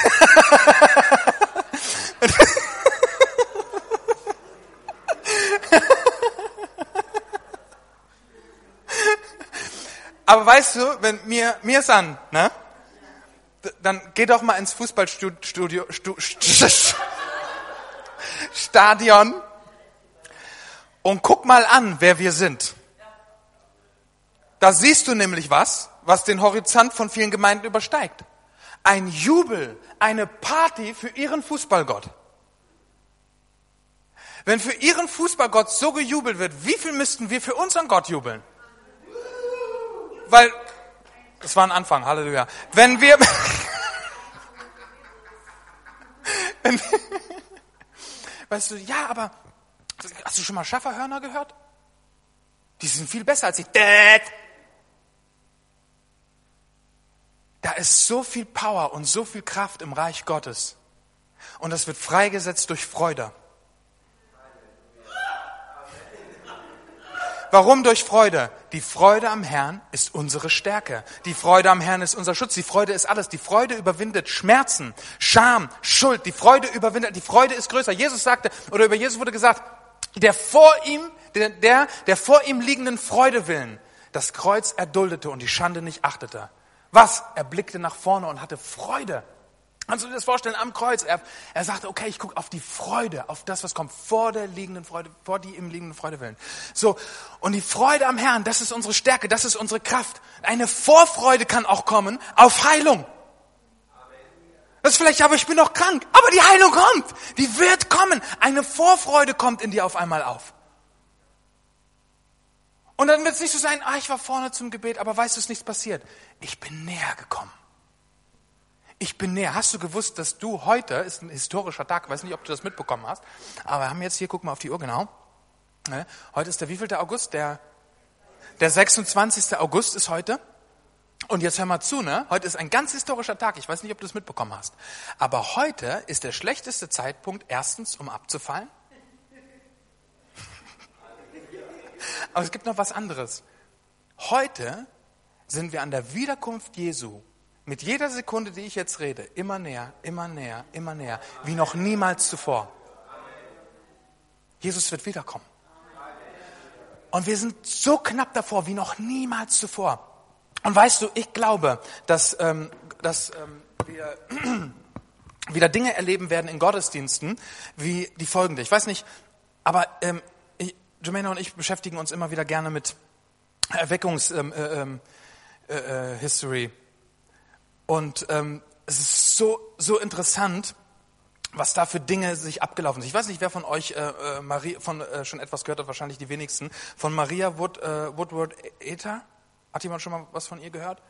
Aber weißt du, wenn mir, mir san, ne? Dann geh doch mal ins Fußballstudio, Stu, Stadion und guck mal an, wer wir sind. Da siehst du nämlich was, was den Horizont von vielen Gemeinden übersteigt. Ein Jubel, eine Party für ihren Fußballgott. Wenn für ihren Fußballgott so gejubelt wird, wie viel müssten wir für unseren Gott jubeln? Weil, das war ein Anfang, Halleluja. Wenn wir, wenn wir weißt du, ja, aber, hast du schon mal Schafferhörner gehört? Die sind viel besser als die. Da ist so viel Power und so viel Kraft im Reich Gottes. Und das wird freigesetzt durch Freude. Warum durch Freude? Die Freude am Herrn ist unsere Stärke. Die Freude am Herrn ist unser Schutz. Die Freude ist alles. Die Freude überwindet Schmerzen, Scham, Schuld. Die Freude überwindet, die Freude ist größer. Jesus sagte, oder über Jesus wurde gesagt, der vor ihm, der, der, der vor ihm liegenden Freude willen das Kreuz erduldete und die Schande nicht achtete. Was? Er blickte nach vorne und hatte Freude. Kannst du dir das vorstellen, am Kreuz? Er, er sagte, okay, ich gucke auf die Freude, auf das, was kommt, vor der liegenden Freude, vor die im liegenden Freude willen. So, und die Freude am Herrn, das ist unsere Stärke, das ist unsere Kraft. Eine Vorfreude kann auch kommen auf Heilung. Das ist vielleicht, aber ich bin noch krank, aber die Heilung kommt, die wird kommen. Eine Vorfreude kommt in dir auf einmal auf. Und dann wird es nicht so sein, ah, ich war vorne zum Gebet, aber weißt du, es ist nichts passiert. Ich bin näher gekommen. Ich bin näher. Hast du gewusst, dass du heute, ist ein historischer Tag, weiß nicht, ob du das mitbekommen hast, aber wir haben jetzt hier, guck mal auf die Uhr, genau. Heute ist der wievielte August? Der Der sechsundzwanzigster August ist heute. Und jetzt hör mal zu, ne? Heute ist ein ganz historischer Tag. Ich weiß nicht, ob du es mitbekommen hast. Aber heute ist der schlechteste Zeitpunkt, erstens, um abzufallen. Aber es gibt noch was anderes. Heute sind wir an der Wiederkunft Jesu mit jeder Sekunde, die ich jetzt rede, immer näher, immer näher, immer näher, wie noch niemals zuvor. Jesus wird wiederkommen. Und wir sind so knapp davor, wie noch niemals zuvor. Und weißt du, ich glaube, dass, ähm, dass ähm, wir wieder Dinge erleben werden in Gottesdiensten, wie die folgende. Ich weiß nicht, aber ähm, ich, Jermaine und ich beschäftigen uns immer wieder gerne mit Erweckungs-History. Ähm, äh, äh, History. Und ähm, es ist so, so interessant, was da für Dinge sich abgelaufen sind. Ich weiß nicht, wer von euch äh, Marie, von, äh, schon etwas gehört hat, wahrscheinlich die wenigsten, von Maria Wood, äh, Woodward Ether. Hat jemand schon mal was von ihr gehört?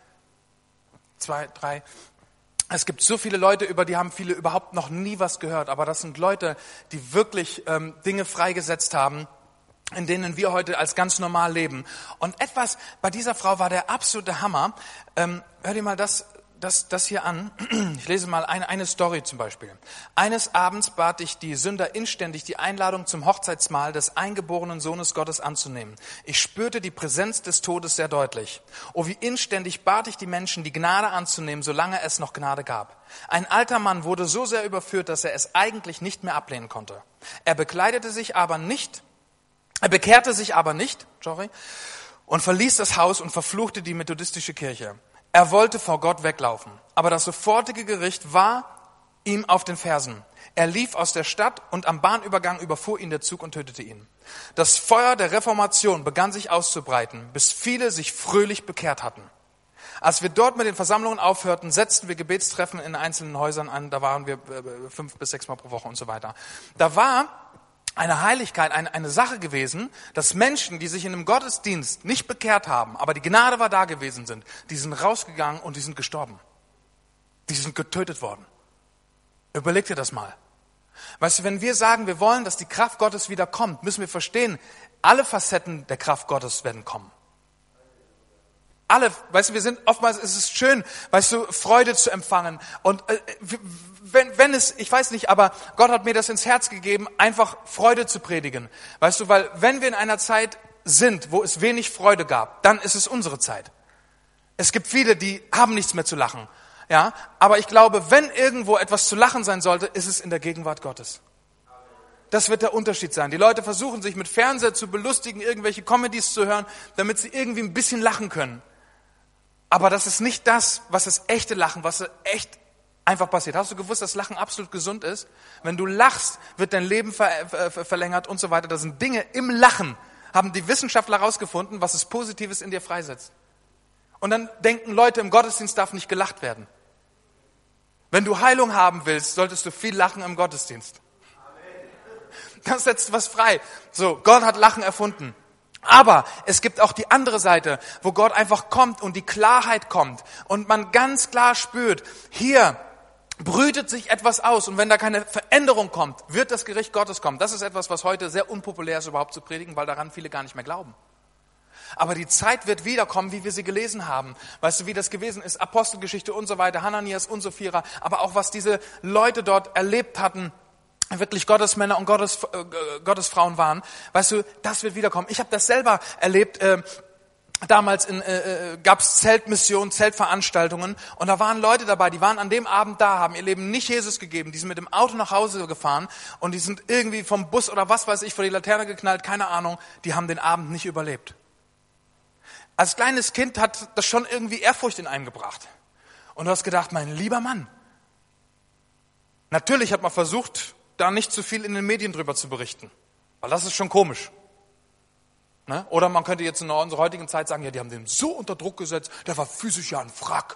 Zwei, drei. Es gibt so viele Leute, über die haben viele überhaupt noch nie was gehört. Aber das sind Leute, die wirklich ähm, Dinge freigesetzt haben, in denen wir heute als ganz normal leben. Und etwas bei dieser Frau war der absolute Hammer. Ähm, hör dir mal das Das, das hier an. Ich lese mal eine, eine Story zum Beispiel. Eines Abends bat ich die Sünder inständig, die Einladung zum Hochzeitsmahl des eingeborenen Sohnes Gottes anzunehmen. Ich spürte die Präsenz des Todes sehr deutlich. Oh, wie inständig bat ich die Menschen, die Gnade anzunehmen, solange es noch Gnade gab. Ein alter Mann wurde so sehr überführt, dass er es eigentlich nicht mehr ablehnen konnte. Er bekleidete sich aber nicht, er bekehrte sich aber nicht, sorry, und verließ das Haus und verfluchte die methodistische Kirche. Er wollte vor Gott weglaufen, aber das sofortige Gericht war ihm auf den Fersen. Er lief aus der Stadt und am Bahnübergang überfuhr ihn der Zug und tötete ihn. Das Feuer der Reformation begann sich auszubreiten, bis viele sich fröhlich bekehrt hatten. Als wir dort mit den Versammlungen aufhörten, setzten wir Gebetstreffen in einzelnen Häusern an. Da waren wir fünf bis sechs Mal pro Woche und so weiter. Da war eine Heiligkeit, eine, eine Sache gewesen, dass Menschen, die sich in einem Gottesdienst nicht bekehrt haben, aber die Gnade war da gewesen sind, die sind rausgegangen und die sind gestorben. Die sind getötet worden. Überleg dir das mal. Weißt du, wenn wir sagen, wir wollen, dass die Kraft Gottes wieder kommt, müssen wir verstehen, alle Facetten der Kraft Gottes werden kommen. Alle, weißt du, wir sind, oftmals ist es schön, weißt du, Freude zu empfangen. Und äh, wenn, wenn es, ich weiß nicht, aber Gott hat mir das ins Herz gegeben, einfach Freude zu predigen. Weißt du, weil wenn wir in einer Zeit sind, wo es wenig Freude gab, dann ist es unsere Zeit. Es gibt viele, die haben nichts mehr zu lachen. Ja, aber ich glaube, wenn irgendwo etwas zu lachen sein sollte, ist es in der Gegenwart Gottes. Das wird der Unterschied sein. Die Leute versuchen sich mit Fernseher zu belustigen, irgendwelche Comedies zu hören, damit sie irgendwie ein bisschen lachen können. Aber das ist nicht das, was das echte Lachen, was echt einfach passiert. Hast du gewusst, dass Lachen absolut gesund ist? Wenn du lachst, wird dein Leben ver- ver- verlängert und so weiter. Das sind Dinge im Lachen, haben die Wissenschaftler herausgefunden, was es Positives in dir freisetzt. Und dann denken Leute, im Gottesdienst darf nicht gelacht werden. Wenn du Heilung haben willst, solltest du viel lachen im Gottesdienst. Das setzt was frei. So, Gott hat Lachen erfunden. Aber es gibt auch die andere Seite, wo Gott einfach kommt und die Klarheit kommt und man ganz klar spürt, hier brütet sich etwas aus und wenn da keine Veränderung kommt, wird das Gericht Gottes kommen. Das ist etwas, was heute sehr unpopulär ist, überhaupt zu predigen, weil daran viele gar nicht mehr glauben. Aber die Zeit wird wiederkommen, wie wir sie gelesen haben. Weißt du, wie das gewesen ist? Apostelgeschichte und so weiter, Hananias und Sapphira, aber auch was diese Leute dort erlebt hatten, wirklich Gottesmänner und Gottes, äh, Gottesfrauen waren. Weißt du, das wird wiederkommen. Ich habe das selber erlebt. Äh, damals in, äh, gab es Zeltmissionen, Zeltveranstaltungen und da waren Leute dabei, die waren an dem Abend da, haben ihr Leben nicht Jesus gegeben. Die sind mit dem Auto nach Hause gefahren und die sind irgendwie vom Bus oder was weiß ich vor die Laterne geknallt, keine Ahnung. Die haben den Abend nicht überlebt. Als kleines Kind hat das schon irgendwie Ehrfurcht in einem gebracht. Und du hast gedacht, mein lieber Mann. Natürlich hat man versucht, da nicht zu viel in den Medien drüber zu berichten. Weil das ist schon komisch. Ne? Oder man könnte jetzt in unserer heutigen Zeit sagen, ja, die haben den so unter Druck gesetzt, der war physisch ja ein Wrack.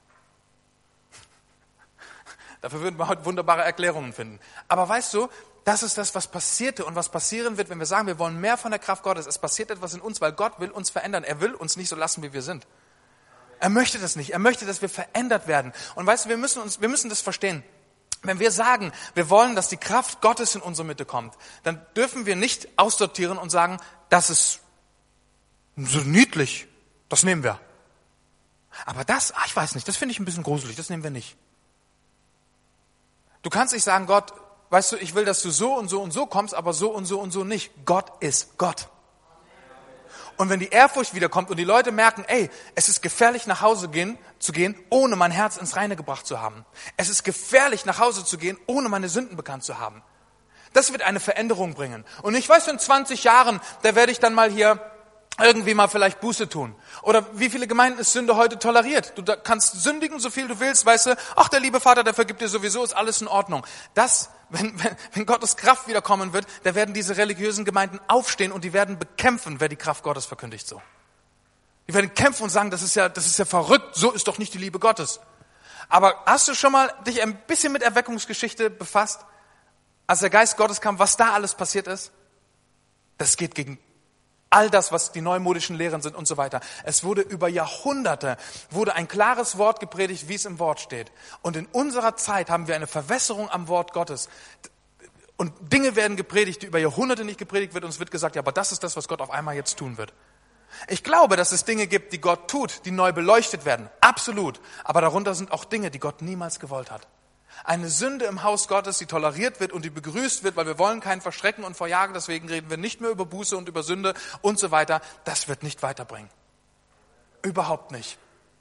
Dafür würden wir heute wunderbare Erklärungen finden. Aber weißt du, das ist das, was passierte und was passieren wird, wenn wir sagen, wir wollen mehr von der Kraft Gottes. Es passiert etwas in uns, weil Gott will uns verändern. Er will uns nicht so lassen, wie wir sind. Er möchte das nicht. Er möchte, dass wir verändert werden. Und weißt du, wir müssen uns, wir müssen das verstehen. Wenn wir sagen, wir wollen, dass die Kraft Gottes in unsere Mitte kommt, dann dürfen wir nicht aussortieren und sagen, das ist So niedlich, das nehmen wir. Aber das, ach, ich weiß nicht, das finde ich ein bisschen gruselig, das nehmen wir nicht. Du kannst nicht sagen, Gott, weißt du, ich will, dass du so und so und so kommst, aber so und so und so nicht. Gott ist Gott. Und wenn die Ehrfurcht wiederkommt und die Leute merken, ey, es ist gefährlich, nach Hause gehen, zu gehen, ohne mein Herz ins Reine gebracht zu haben. Es ist gefährlich, nach Hause zu gehen, ohne meine Sünden bekannt zu haben. Das wird eine Veränderung bringen. Und ich weiß, in zwanzig Jahren, da werde ich dann mal hier irgendwie mal vielleicht Buße tun. Oder wie viele Gemeinden ist Sünde heute toleriert? Du da kannst sündigen, so viel du willst, weißt du, ach, der liebe Vater, der vergibt dir sowieso, ist alles in Ordnung. Das, wenn, wenn, wenn Gottes Kraft wiederkommen wird, da werden diese religiösen Gemeinden aufstehen und die werden bekämpfen, wer die Kraft Gottes verkündigt so. Die werden kämpfen und sagen, das ist ja, das ist ja verrückt, so ist doch nicht die Liebe Gottes. Aber hast du schon mal dich ein bisschen mit Erweckungsgeschichte befasst? Als der Geist Gottes kam, was da alles passiert ist? Das geht gegen all das, was die neumodischen Lehren sind und so weiter. Es wurde über Jahrhunderte, wurde ein klares Wort gepredigt, wie es im Wort steht. Und in unserer Zeit haben wir eine Verwässerung am Wort Gottes. Und Dinge werden gepredigt, die über Jahrhunderte nicht gepredigt wird. Und es wird gesagt, ja, aber das ist das, was Gott auf einmal jetzt tun wird. Ich glaube, dass es Dinge gibt, die Gott tut, die neu beleuchtet werden. Absolut. Aber darunter sind auch Dinge, die Gott niemals gewollt hat. Eine Sünde im Haus Gottes, die toleriert wird und die begrüßt wird, weil wir wollen keinen verschrecken und verjagen, deswegen reden wir nicht mehr über Buße und über Sünde und so weiter. Das wird nicht weiterbringen. Überhaupt nicht.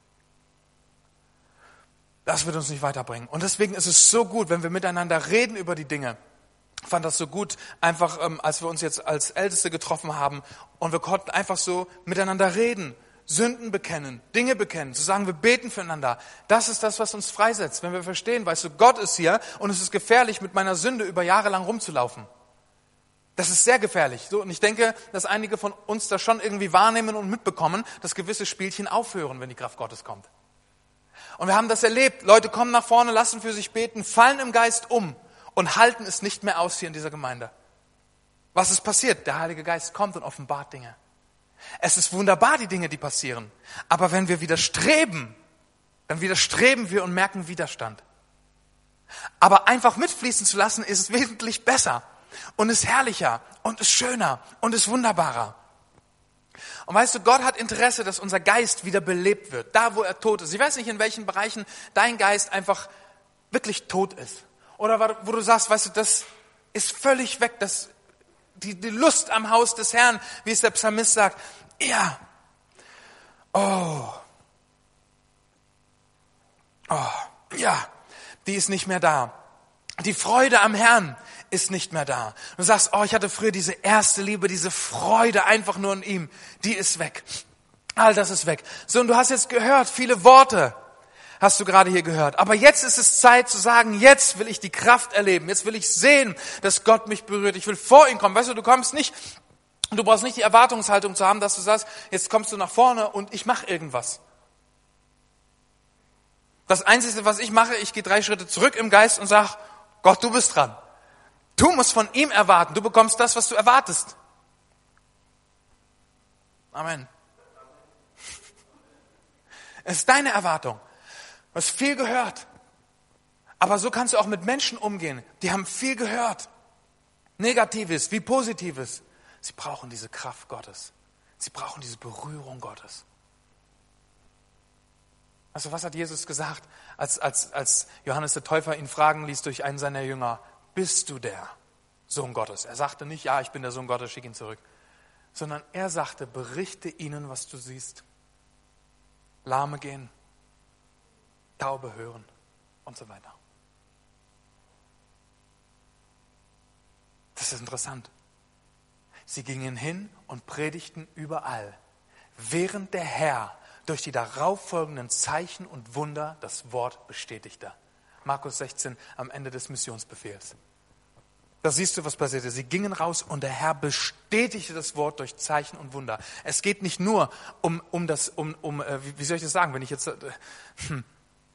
Das wird uns nicht weiterbringen. Und deswegen ist es so gut, wenn wir miteinander reden über die Dinge. Ich fand das so gut, einfach ähm, als wir uns jetzt als Älteste getroffen haben und wir konnten einfach so miteinander reden. Sünden bekennen, Dinge bekennen, zu sagen, wir beten füreinander. Das ist das, was uns freisetzt. Wenn wir verstehen, weißt du, Gott ist hier und es ist gefährlich, mit meiner Sünde über Jahre lang rumzulaufen. Das ist sehr gefährlich. So, und ich denke, dass einige von uns das schon irgendwie wahrnehmen und mitbekommen, dass gewisse Spielchen aufhören, wenn die Kraft Gottes kommt. Und wir haben das erlebt. Leute kommen nach vorne, lassen für sich beten, fallen im Geist um und halten es nicht mehr aus hier in dieser Gemeinde. Was ist passiert? Der Heilige Geist kommt und offenbart Dinge. Es ist wunderbar, die Dinge, die passieren. Aber wenn wir widerstreben, dann widerstreben wir und merken Widerstand. Aber einfach mitfließen zu lassen, ist wesentlich besser und ist herrlicher und ist schöner und ist wunderbarer. Und weißt du, Gott hat Interesse, dass unser Geist wieder belebt wird, da wo er tot ist. Ich weiß nicht, in welchen Bereichen dein Geist einfach wirklich tot ist. Oder wo du sagst, weißt du, das ist völlig weg, das Die, die Lust am Haus des Herrn, wie es der Psalmist sagt. Ja. Oh. Oh. Ja. Die ist nicht mehr da. Die Freude am Herrn ist nicht mehr da. Du sagst, oh, ich hatte früher diese erste Liebe, diese Freude einfach nur in ihm. Die ist weg. All das ist weg. So, und du hast jetzt gehört, viele Worte hast du gerade hier gehört. Aber jetzt ist es Zeit zu sagen, jetzt will ich die Kraft erleben. Jetzt will ich sehen, dass Gott mich berührt. Ich will vor ihn kommen. Weißt du, du kommst nicht, du brauchst nicht die Erwartungshaltung zu haben, dass du sagst, jetzt kommst du nach vorne und ich mache irgendwas. Das Einzige, was ich mache, ich gehe drei Schritte zurück im Geist und sage, Gott, du bist dran. Du musst von ihm erwarten. Du bekommst das, was du erwartest. Amen. Es ist deine Erwartung. Du hast viel gehört. Aber so kannst du auch mit Menschen umgehen. Die haben viel gehört. Negatives wie Positives. Sie brauchen diese Kraft Gottes. Sie brauchen diese Berührung Gottes. Also was hat Jesus gesagt, als, als, als Johannes der Täufer ihn fragen ließ durch einen seiner Jünger, bist du der Sohn Gottes? Er sagte nicht, ja, ich bin der Sohn Gottes, schick ihn zurück. Sondern er sagte, berichte ihnen, was du siehst. Lahme gehen. Taube hören und so weiter. Das ist interessant. Sie gingen hin und predigten überall, während der Herr durch die darauffolgenden Zeichen und Wunder das Wort bestätigte. Markus sechzehn am Ende des Missionsbefehls. Da siehst du, was passierte. Sie gingen raus und der Herr bestätigte das Wort durch Zeichen und Wunder. Es geht nicht nur um, um das, um, um äh, wie soll ich das sagen, wenn ich jetzt... Äh, hm.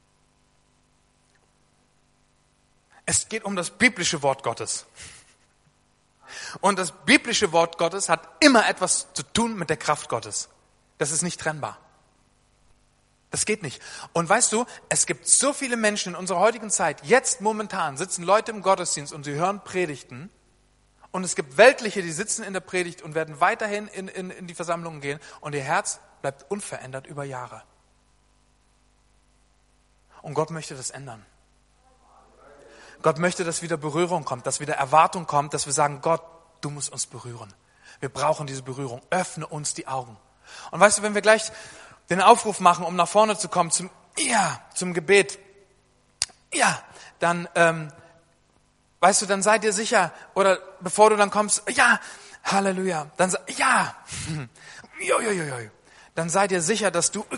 Es geht um das biblische Wort Gottes. Und das biblische Wort Gottes hat immer etwas zu tun mit der Kraft Gottes. Das ist nicht trennbar. Das geht nicht. Und weißt du, es gibt so viele Menschen in unserer heutigen Zeit, jetzt momentan sitzen Leute im Gottesdienst und sie hören Predigten Und es gibt Weltliche, die sitzen in der Predigt und werden weiterhin in, in, in die Versammlungen gehen und ihr Herz bleibt unverändert über Jahre. Und Gott möchte das ändern. Gott möchte, dass wieder Berührung kommt, dass wieder Erwartung kommt, dass wir sagen, Gott, du musst uns berühren. Wir brauchen diese Berührung. Öffne uns die Augen. Und weißt du, wenn wir gleich den Aufruf machen, um nach vorne zu kommen, zum, ja, zum Gebet, ja, dann, ähm, weißt du, dann sei dir sicher, oder bevor du dann kommst, ja, Halleluja, dann, ja, jo, jo, jo, jo. Dann sei dir sicher, dass du,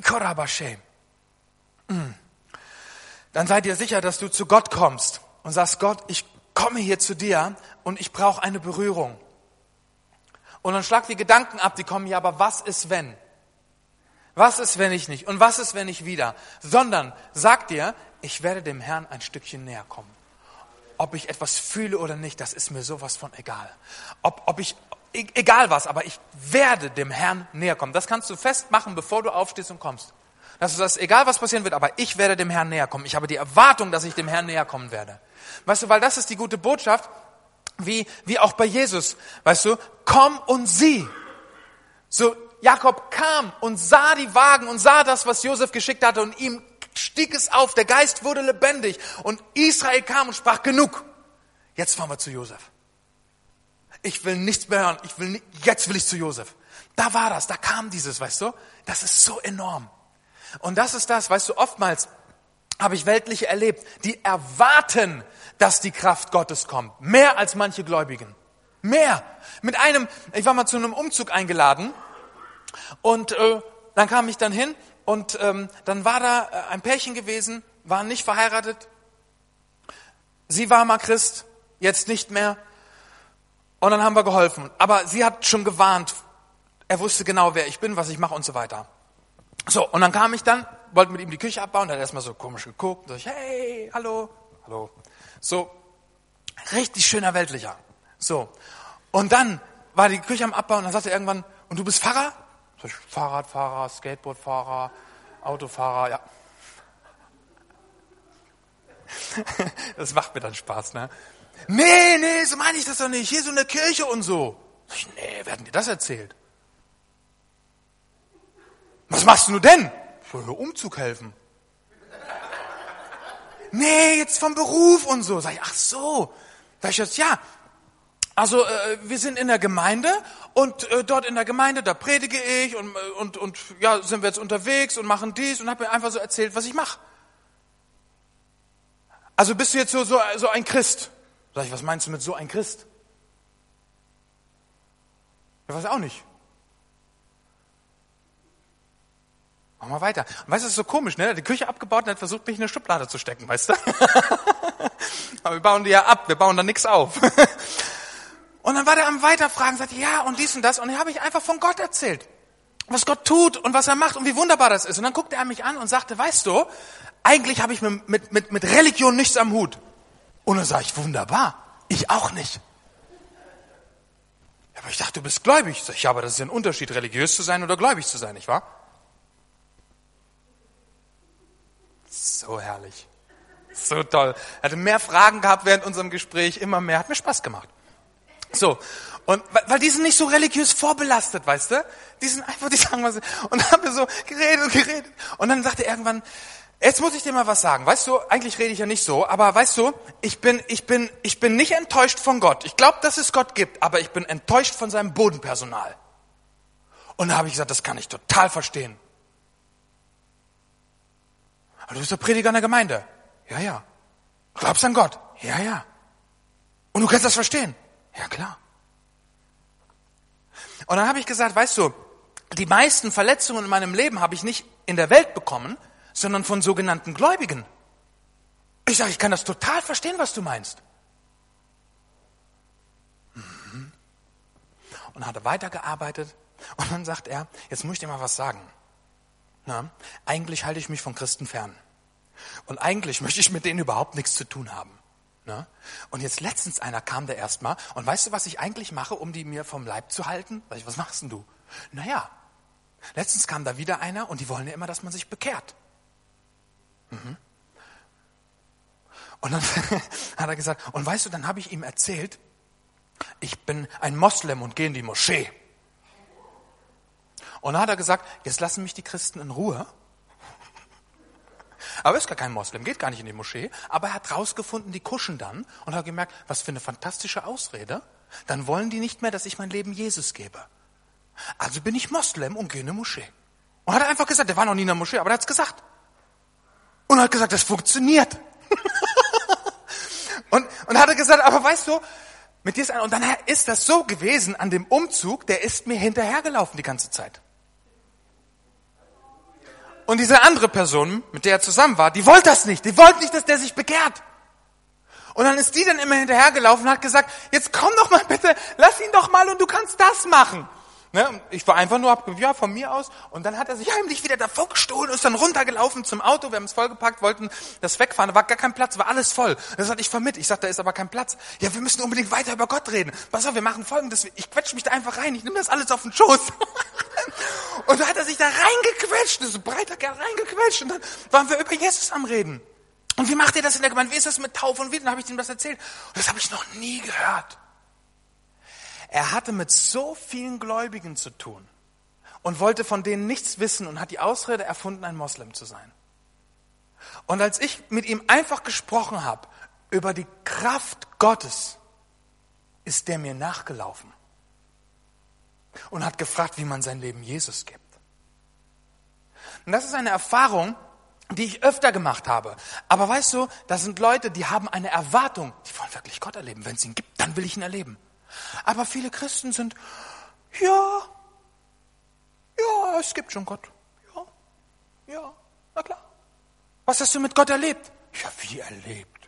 dann sei dir sicher, dass du zu Gott kommst und sagst, Gott, ich komme hier zu dir und ich brauche eine Berührung. Und dann schlag die Gedanken ab, die kommen, ja, aber was ist, wenn? Was ist, wenn ich nicht? Und was ist, wenn ich wieder? Sondern sag dir, ich werde dem Herrn ein Stückchen näher kommen. Ob ich etwas fühle oder nicht, das ist mir sowas von egal. Ob, ob ich, egal was, aber ich werde dem Herrn näher kommen. Das kannst du festmachen, bevor du aufstehst und kommst. Dass du sagst, egal was passieren wird, aber ich werde dem Herrn näher kommen. Ich habe die Erwartung, dass ich dem Herrn näher kommen werde. Weißt du, weil das ist die gute Botschaft, wie, wie auch bei Jesus. Weißt du, komm und sieh. So, Jakob kam und sah die Wagen und sah das, was Josef geschickt hatte und ihm stieg es auf, der Geist wurde lebendig und Israel kam und sprach, genug. Jetzt fahren wir zu Josef. Ich will nichts mehr hören, ich will nicht, jetzt will ich zu Josef. Da war das, da kam dieses, weißt du, das ist so enorm. Und das ist das, weißt du, oftmals habe ich Weltliche erlebt, die erwarten, dass die Kraft Gottes kommt. Mehr als manche Gläubigen. Mehr. Mit einem, ich war mal zu einem Umzug eingeladen und äh, dann kam ich dann hin und ähm, dann war da äh, ein Pärchen gewesen, waren nicht verheiratet. Sie war mal Christ, jetzt nicht mehr. Und dann haben wir geholfen. Aber sie hat schon gewarnt. Er wusste genau, wer ich bin, was ich mache und so weiter. So, und dann kam ich dann, wollte mit ihm die Küche abbauen, der hat erstmal so komisch geguckt, so ich, hey, hallo, hallo. So, richtig schöner Weltlicher. So, und dann war die Küche am Abbauen und dann sagte er irgendwann, und du bist Pfarrer? So, ich, Fahrradfahrer, Skateboardfahrer, Autofahrer, ja. Das macht mir dann Spaß, ne? Nee, nee, so meine ich das doch nicht, hier so eine Kirche und so. So ich, nee, wer hat denn dir das erzählt? Was machst du denn? Ich soll Umzug helfen. Nee, jetzt vom Beruf und so. Sag ich, ach so. Sag ich jetzt, ja. Also äh, wir sind in der Gemeinde und äh, dort in der Gemeinde, da predige ich und, und, und ja, sind wir jetzt unterwegs und machen dies und habe mir einfach so erzählt, was ich mache. Also bist du jetzt so, so, so ein Christ? Sag ich, was meinst du mit so ein Christ? Ich weiß auch nicht. Machen wir weiter. Und weißt du, das ist so komisch, ne? Er hat die Küche abgebaut und hat versucht, mich in eine Schublade zu stecken, weißt du? Aber wir bauen die ja ab, wir bauen da nichts auf. Und dann war der am Weiterfragen, sagte, ja, und dies und das. Und dann habe ich einfach von Gott erzählt, was Gott tut und was er macht und wie wunderbar das ist. Und dann guckte er mich an und sagte, weißt du, eigentlich habe ich mit, mit, mit, mit Religion nichts am Hut. Und dann sage ich, wunderbar, ich auch nicht. Aber ich dachte, du bist gläubig. Sag ich, ja, aber das ist ja ein Unterschied, religiös zu sein oder gläubig zu sein, nicht wahr? So herrlich. So toll. Er hatte mehr Fragen gehabt während unserem Gespräch, immer mehr. Hat mir Spaß gemacht. So. Und weil die sind nicht so religiös vorbelastet, weißt du? Die sind einfach, die sagen was. Und dann haben wir so geredet und geredet. Und dann sagte er irgendwann, jetzt muss ich dir mal was sagen. Weißt du, eigentlich rede ich ja nicht so, aber weißt du, ich bin, ich bin, ich bin nicht enttäuscht von Gott. Ich glaube, dass es Gott gibt, aber ich bin enttäuscht von seinem Bodenpersonal. Und da habe ich gesagt, das kann ich total verstehen. Aber du bist der Prediger in der Gemeinde. Ja, ja. Glaubst an Gott? Ja, ja. Und du kannst das verstehen? Ja, klar. Und dann habe ich gesagt, weißt du, die meisten Verletzungen in meinem Leben habe ich nicht in der Welt bekommen, sondern von sogenannten Gläubigen. Ich sage, ich kann das total verstehen, was du meinst. Mhm. Und hat er weitergearbeitet. Und dann sagt er, jetzt muss ich dir mal was sagen. Na, eigentlich halte ich mich von Christen fern. Und eigentlich möchte ich mit denen überhaupt nichts zu tun haben. Na? Und jetzt letztens einer kam da erstmal und weißt du, was ich eigentlich mache, um die mir vom Leib zu halten? Sag ich, was machst denn du? Naja, letztens kam da wieder einer und die wollen ja immer, dass man sich bekehrt. Mhm. Und dann hat er gesagt, und weißt du, dann habe ich ihm erzählt, ich bin ein Moslem und gehe in die Moschee. Und dann hat er gesagt, jetzt lassen mich die Christen in Ruhe. Aber er ist gar kein Moslem, geht gar nicht in die Moschee. Aber er hat rausgefunden, die kuschen dann und hat gemerkt, was für eine fantastische Ausrede. Dann wollen die nicht mehr, dass ich mein Leben Jesus gebe. Also bin ich Moslem und gehe in eine Moschee. Und hat er einfach gesagt, der war noch nie in der Moschee, aber er hat es gesagt. Und hat gesagt, das funktioniert. und, und hat er gesagt, aber weißt du, mit dir ist ein, und dann ist das so gewesen an dem Umzug, der ist mir hinterhergelaufen die ganze Zeit. Und diese andere Person, mit der er zusammen war, die wollte das nicht. Die wollte nicht, dass der sich bekehrt. Und dann ist die dann immer hinterhergelaufen und hat gesagt, jetzt komm doch mal bitte, lass ihn doch mal und du kannst das machen. Ne? Ich war einfach nur, ja, von mir aus. Und dann hat er sich heimlich wieder davor gestohlen und ist dann runtergelaufen zum Auto. Wir haben es vollgepackt, wollten das wegfahren. Da war gar kein Platz, war alles voll. Das sagte ich, fahr mit. Ich sagte, da ist aber kein Platz. Ja, wir müssen unbedingt weiter über Gott reden. Pass auf, wir machen Folgendes. Ich quetsche mich da einfach rein. Ich nehme das alles auf den Schoß. Und da hat er sich da reingequetscht. Das ist ein breiter Kerl reingequetscht. Und dann waren wir über Jesus am Reden. Und wie macht ihr das in der Gemeinde? Wie ist das mit Taufe und wie? Dann habe ich ihm das erzählt. Und das habe ich noch nie gehört. Er hatte mit so vielen Gläubigen zu tun und wollte von denen nichts wissen und hat die Ausrede erfunden, ein Moslem zu sein. Und als ich mit ihm einfach gesprochen habe über die Kraft Gottes, ist der mir nachgelaufen und hat gefragt, wie man sein Leben Jesus gibt. Und das ist eine Erfahrung, die ich öfter gemacht habe. Aber weißt du, das sind Leute, die haben eine Erwartung, die wollen wirklich Gott erleben. Wenn es ihn gibt, dann will ich ihn erleben. Aber viele Christen sind, ja, ja, es gibt schon Gott. Ja, ja, na klar. Was hast du mit Gott erlebt? Ja, wie erlebt?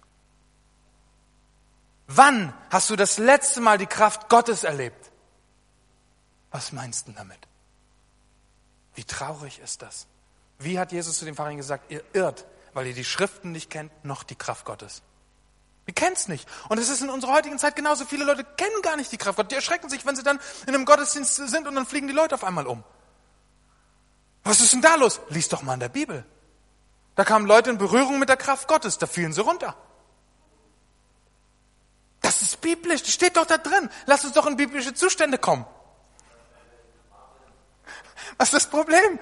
Wann hast du das letzte Mal die Kraft Gottes erlebt? Was meinst du damit? Wie traurig ist das? Wie hat Jesus zu den Pharisäern gesagt, ihr irrt, weil ihr die Schriften nicht kennt, noch die Kraft Gottes? Wir kennen es nicht. Und es ist in unserer heutigen Zeit genauso. Viele Leute kennen gar nicht die Kraft Gottes. Die erschrecken sich, wenn sie dann in einem Gottesdienst sind und dann fliegen die Leute auf einmal um. Was ist denn da los? Lies doch mal in der Bibel. Da kamen Leute in Berührung mit der Kraft Gottes, da fielen sie runter. Das ist biblisch, das steht doch da drin. Lass uns doch in biblische Zustände kommen. Was ist das Problem?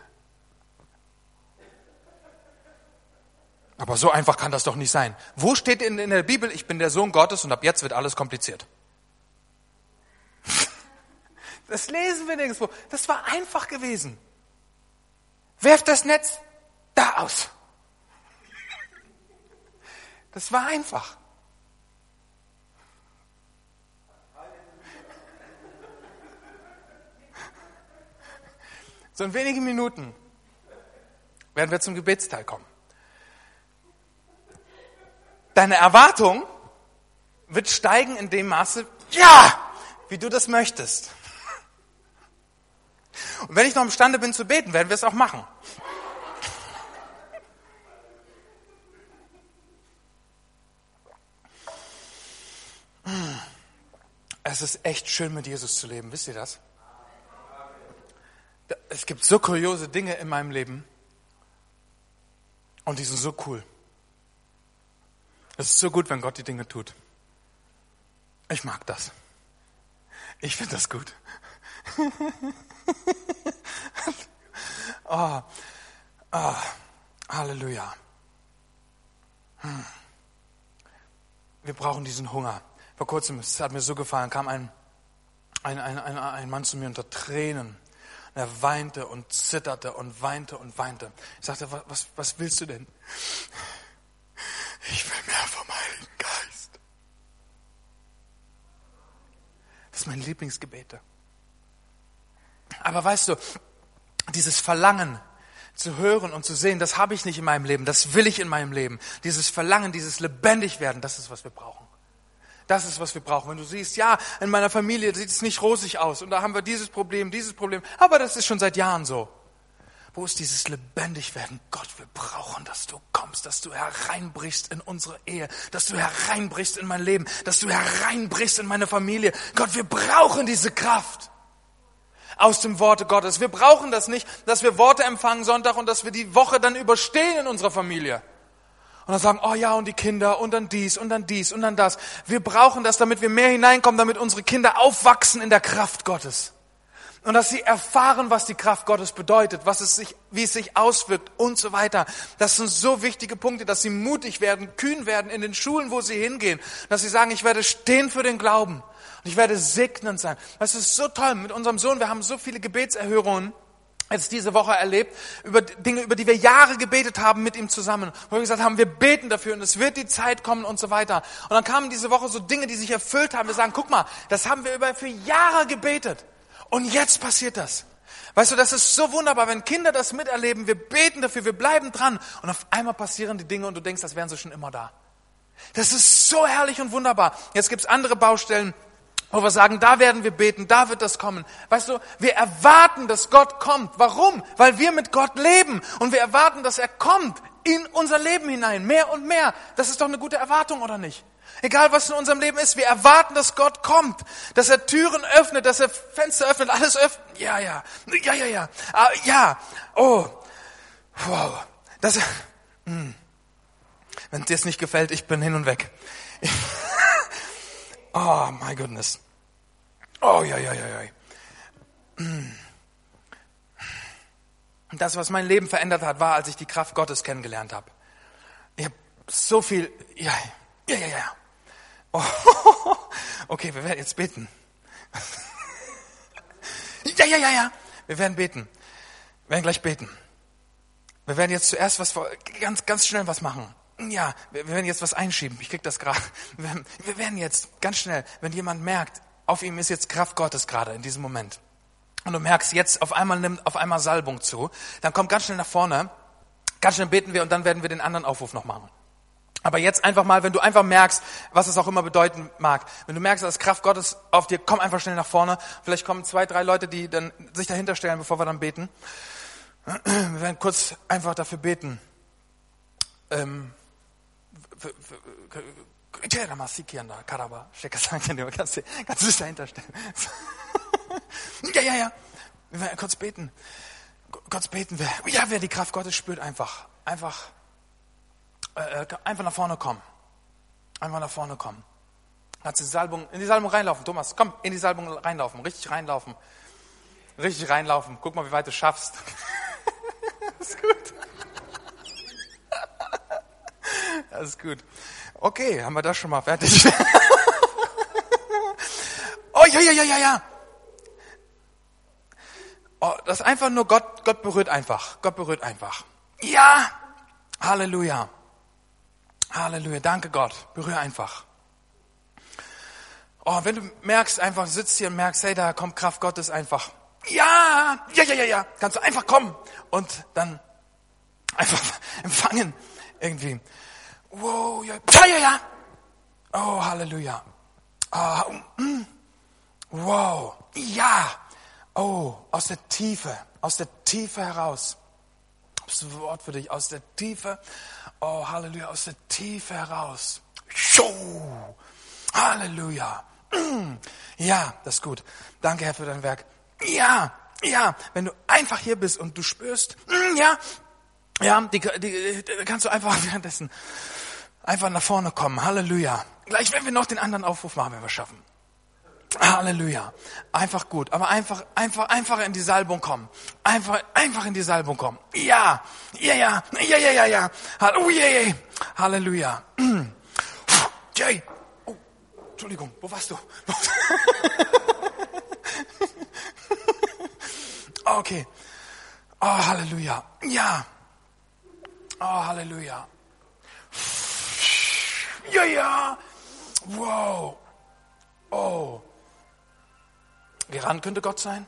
Aber so einfach kann das doch nicht sein. Wo steht in, in der Bibel, ich bin der Sohn Gottes und ab jetzt wird alles kompliziert? Das lesen wir nirgendwo. Das war einfach gewesen. Werft das Netz da aus. Das war einfach. So in wenigen Minuten werden wir zum Gebetsteil kommen. Deine Erwartung wird steigen in dem Maße, ja, wie du das möchtest. Und wenn ich noch imstande bin zu beten, werden wir es auch machen. Es ist echt schön, mit Jesus zu leben. Wisst ihr das? Es gibt so kuriose Dinge in meinem Leben und die sind so cool. Es ist so gut, wenn Gott die Dinge tut. Ich mag das. Ich finde das gut. oh, oh, Halleluja. Hm. Wir brauchen diesen Hunger. Vor kurzem, es hat mir so gefallen, kam ein, ein, ein, ein, ein Mann zu mir unter Tränen. Und er weinte und zitterte und weinte und weinte. Ich sagte, was, was willst du denn? Ich will mehr vom Heiligen Geist. Das ist mein Lieblingsgebet. Aber weißt du, dieses Verlangen zu hören und zu sehen, das habe ich nicht in meinem Leben, das will ich in meinem Leben. Dieses Verlangen, dieses Lebendigwerden, das ist, was wir brauchen. Das ist, was wir brauchen. Wenn du siehst, ja, in meiner Familie sieht es nicht rosig aus und da haben wir dieses Problem, dieses Problem, aber das ist schon seit Jahren so. Wo ist dieses Lebendigwerden? Gott, wir brauchen, dass du kommst, dass du hereinbrichst in unsere Ehe, dass du hereinbrichst in mein Leben, dass du hereinbrichst in meine Familie. Gott, wir brauchen diese Kraft aus dem Worte Gottes. Wir brauchen das nicht, dass wir Worte empfangen Sonntag und dass wir die Woche dann überstehen in unserer Familie. Und dann sagen, oh ja, und die Kinder und dann dies und dann dies und dann das. Wir brauchen das, damit wir mehr hineinkommen, damit unsere Kinder aufwachsen in der Kraft Gottes. Und dass sie erfahren, was die Kraft Gottes bedeutet, was es sich, wie es sich auswirkt und so weiter. Das sind so wichtige Punkte, dass sie mutig werden, kühn werden in den Schulen, wo sie hingehen. Dass sie sagen, ich werde stehen für den Glauben und ich werde segnend sein. Das ist so toll mit unserem Sohn. Wir haben so viele Gebetserhörungen jetzt diese Woche erlebt, über Dinge, über die wir Jahre gebetet haben mit ihm zusammen, wo wir gesagt haben, wir beten dafür und es wird die Zeit kommen und so weiter. Und dann kamen diese Woche so Dinge, die sich erfüllt haben. Wir sagen, guck mal, das haben wir über für Jahre gebetet und jetzt passiert das. Weißt du, das ist so wunderbar, wenn Kinder das miterleben, wir beten dafür, wir bleiben dran und auf einmal passieren die Dinge und du denkst, das wären sie schon immer da. Das ist so herrlich und wunderbar. Jetzt gibt's andere Baustellen, wo wir sagen, da werden wir beten, da wird das kommen. Weißt du, wir erwarten, dass Gott kommt. Warum? Weil wir mit Gott leben und wir erwarten, dass er kommt in unser Leben hinein, mehr und mehr. Das ist doch eine gute Erwartung, oder nicht? Egal, was in unserem Leben ist, wir erwarten, dass Gott kommt, dass er Türen öffnet, dass er Fenster öffnet, alles öffnet. Ja, ja, ja, ja, ja, ah, ja, oh, wow. Das, hm. Wenn dir es nicht gefällt, ich bin hin und weg. Oh, my goodness. Oh, ja, ja, ja, ja. Das, was mein Leben verändert hat, war, als ich die Kraft Gottes kennengelernt habe. Ich habe so viel, ja, ja, ja, ja. Oh, okay, wir werden jetzt beten. Ja, ja, ja, ja. Wir werden beten. Wir werden gleich beten. Wir werden jetzt zuerst was, ganz, ganz schnell was machen. Ja, wir werden jetzt was einschieben. Ich krieg das gerade. Wir, wir werden jetzt ganz schnell, wenn jemand merkt, auf ihm ist jetzt Kraft Gottes gerade in diesem Moment. Und du merkst jetzt, auf einmal nimmt auf einmal Salbung zu. Dann komm ganz schnell nach vorne. Ganz schnell beten wir und dann werden wir den anderen Aufruf noch machen. Aber jetzt einfach mal, wenn du einfach merkst, was es auch immer bedeuten mag. Wenn du merkst, dass Kraft Gottes auf dir, komm einfach schnell nach vorne. Vielleicht kommen zwei, drei Leute, die dann sich dahinter stellen, bevor wir dann beten. Wir werden kurz einfach dafür beten. Ähm, Kannst du kannst du dich dahinter stellen? Ja, ja, ja. Wir werden kurz beten. Kurz beten. Ja, wer die Kraft Gottes spürt, einfach, einfach, äh, einfach nach vorne kommen. Einfach nach vorne kommen. Kannst in die Salbung, in die Salbung reinlaufen. Thomas, komm, in die Salbung reinlaufen. Richtig reinlaufen. Richtig reinlaufen. Guck mal, wie weit du schaffst. Das ist gut. Das ist gut. Okay, haben wir das schon mal fertig. Oh, ja, ja, ja, ja, ja. Oh, das ist einfach nur Gott, Gott berührt einfach. Gott berührt einfach. Ja. Halleluja. Halleluja. Danke Gott. Berühr einfach. Oh, wenn du merkst, einfach sitzt hier und merkst, hey, da kommt Kraft Gottes einfach. Ja, ja, ja, ja, ja. Kannst du einfach kommen und dann einfach empfangen irgendwie. Wow, ja, ja, ja, ja. Oh, Halleluja. Oh, mm. Wow, ja. Oh, aus der Tiefe, aus der Tiefe heraus. Das ist ein Wort für dich, aus der Tiefe. Oh, Halleluja, aus der Tiefe heraus. Show. Halleluja. Mm. Ja, das ist gut. Danke, Herr, für dein Werk. Ja, ja, wenn du einfach hier bist und du spürst, mm, ja, ja, die, die, die kannst du einfach währenddessen einfach nach vorne kommen. Halleluja. Gleich werden wir noch den anderen Aufruf machen, wenn wir es schaffen. Halleluja. Einfach gut. Aber einfach, einfach, einfach in die Salbung kommen. Einfach, einfach in die Salbung kommen. Ja. Ja, ja. Ja, ja, ja, ja. Oh, yeah, yeah. Halleluja. Jay. Oh, Entschuldigung. Wo warst du? Okay. Oh, Halleluja. Ja. Oh, Halleluja. Ja, ja. Wow. Oh. Wie ran könnte Gott sein?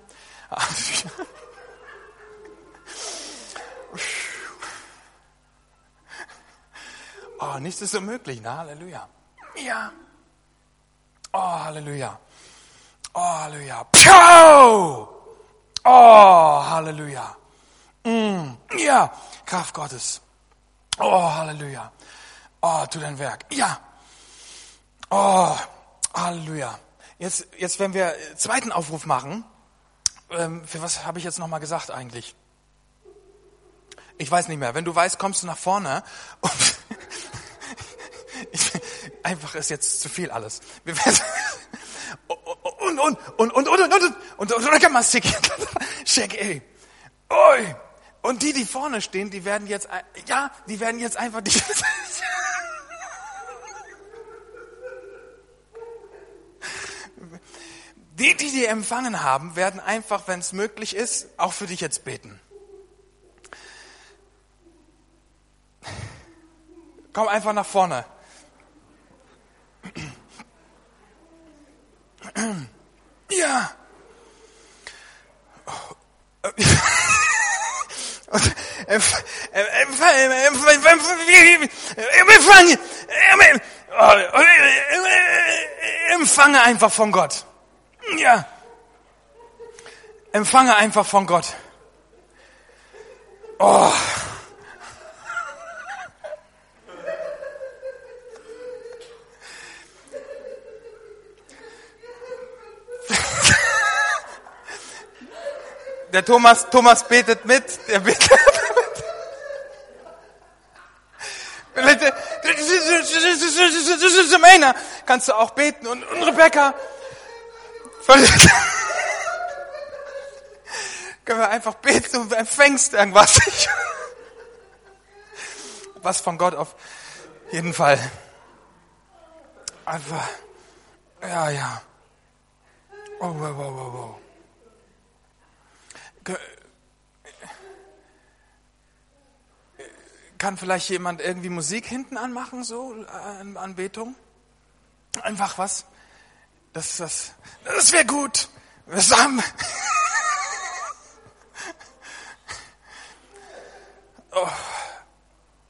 Oh, nichts ist unmöglich, ne? Halleluja. Ja. Oh, Halleluja. Oh, Halleluja. Piau! Oh, Halleluja. Mm. Ja, Kraft Gottes. Oh, Halleluja. Oh, tu dein Werk. Ja. Oh, Halleluja. Jetzt, jetzt wenn wir zweiten Aufruf machen, ähm, für was habe ich jetzt nochmal gesagt eigentlich? Ich weiß nicht mehr. Wenn du weißt, kommst du nach vorne und Ich, einfach ist jetzt zu viel alles. Wir werden, und, und, und, und, und, und, und, und, und, und, und, mal Shake, ey. Oi. Und die, die vorne stehen, die werden jetzt, ja, die werden jetzt einfach, die, die, die, die empfangen haben, werden einfach, wenn es möglich ist, auch für dich jetzt beten. Komm einfach nach vorne. Ja. Empfange einfach von Gott. Ja. Empfange einfach von Gott. Oh. Der Thomas, Thomas betet mit, der betet mit. Samena, kannst du auch beten und, und Rebecca. Können wir einfach beten, du empfängst irgendwas. Was von Gott auf jeden Fall. Einfach, ja, ja. Oh, wow, wow, wow, wow. Kann vielleicht jemand irgendwie Musik hinten anmachen, so, an Anbetung? Einfach was? Das, das, das wäre gut. Wir haben. Oh.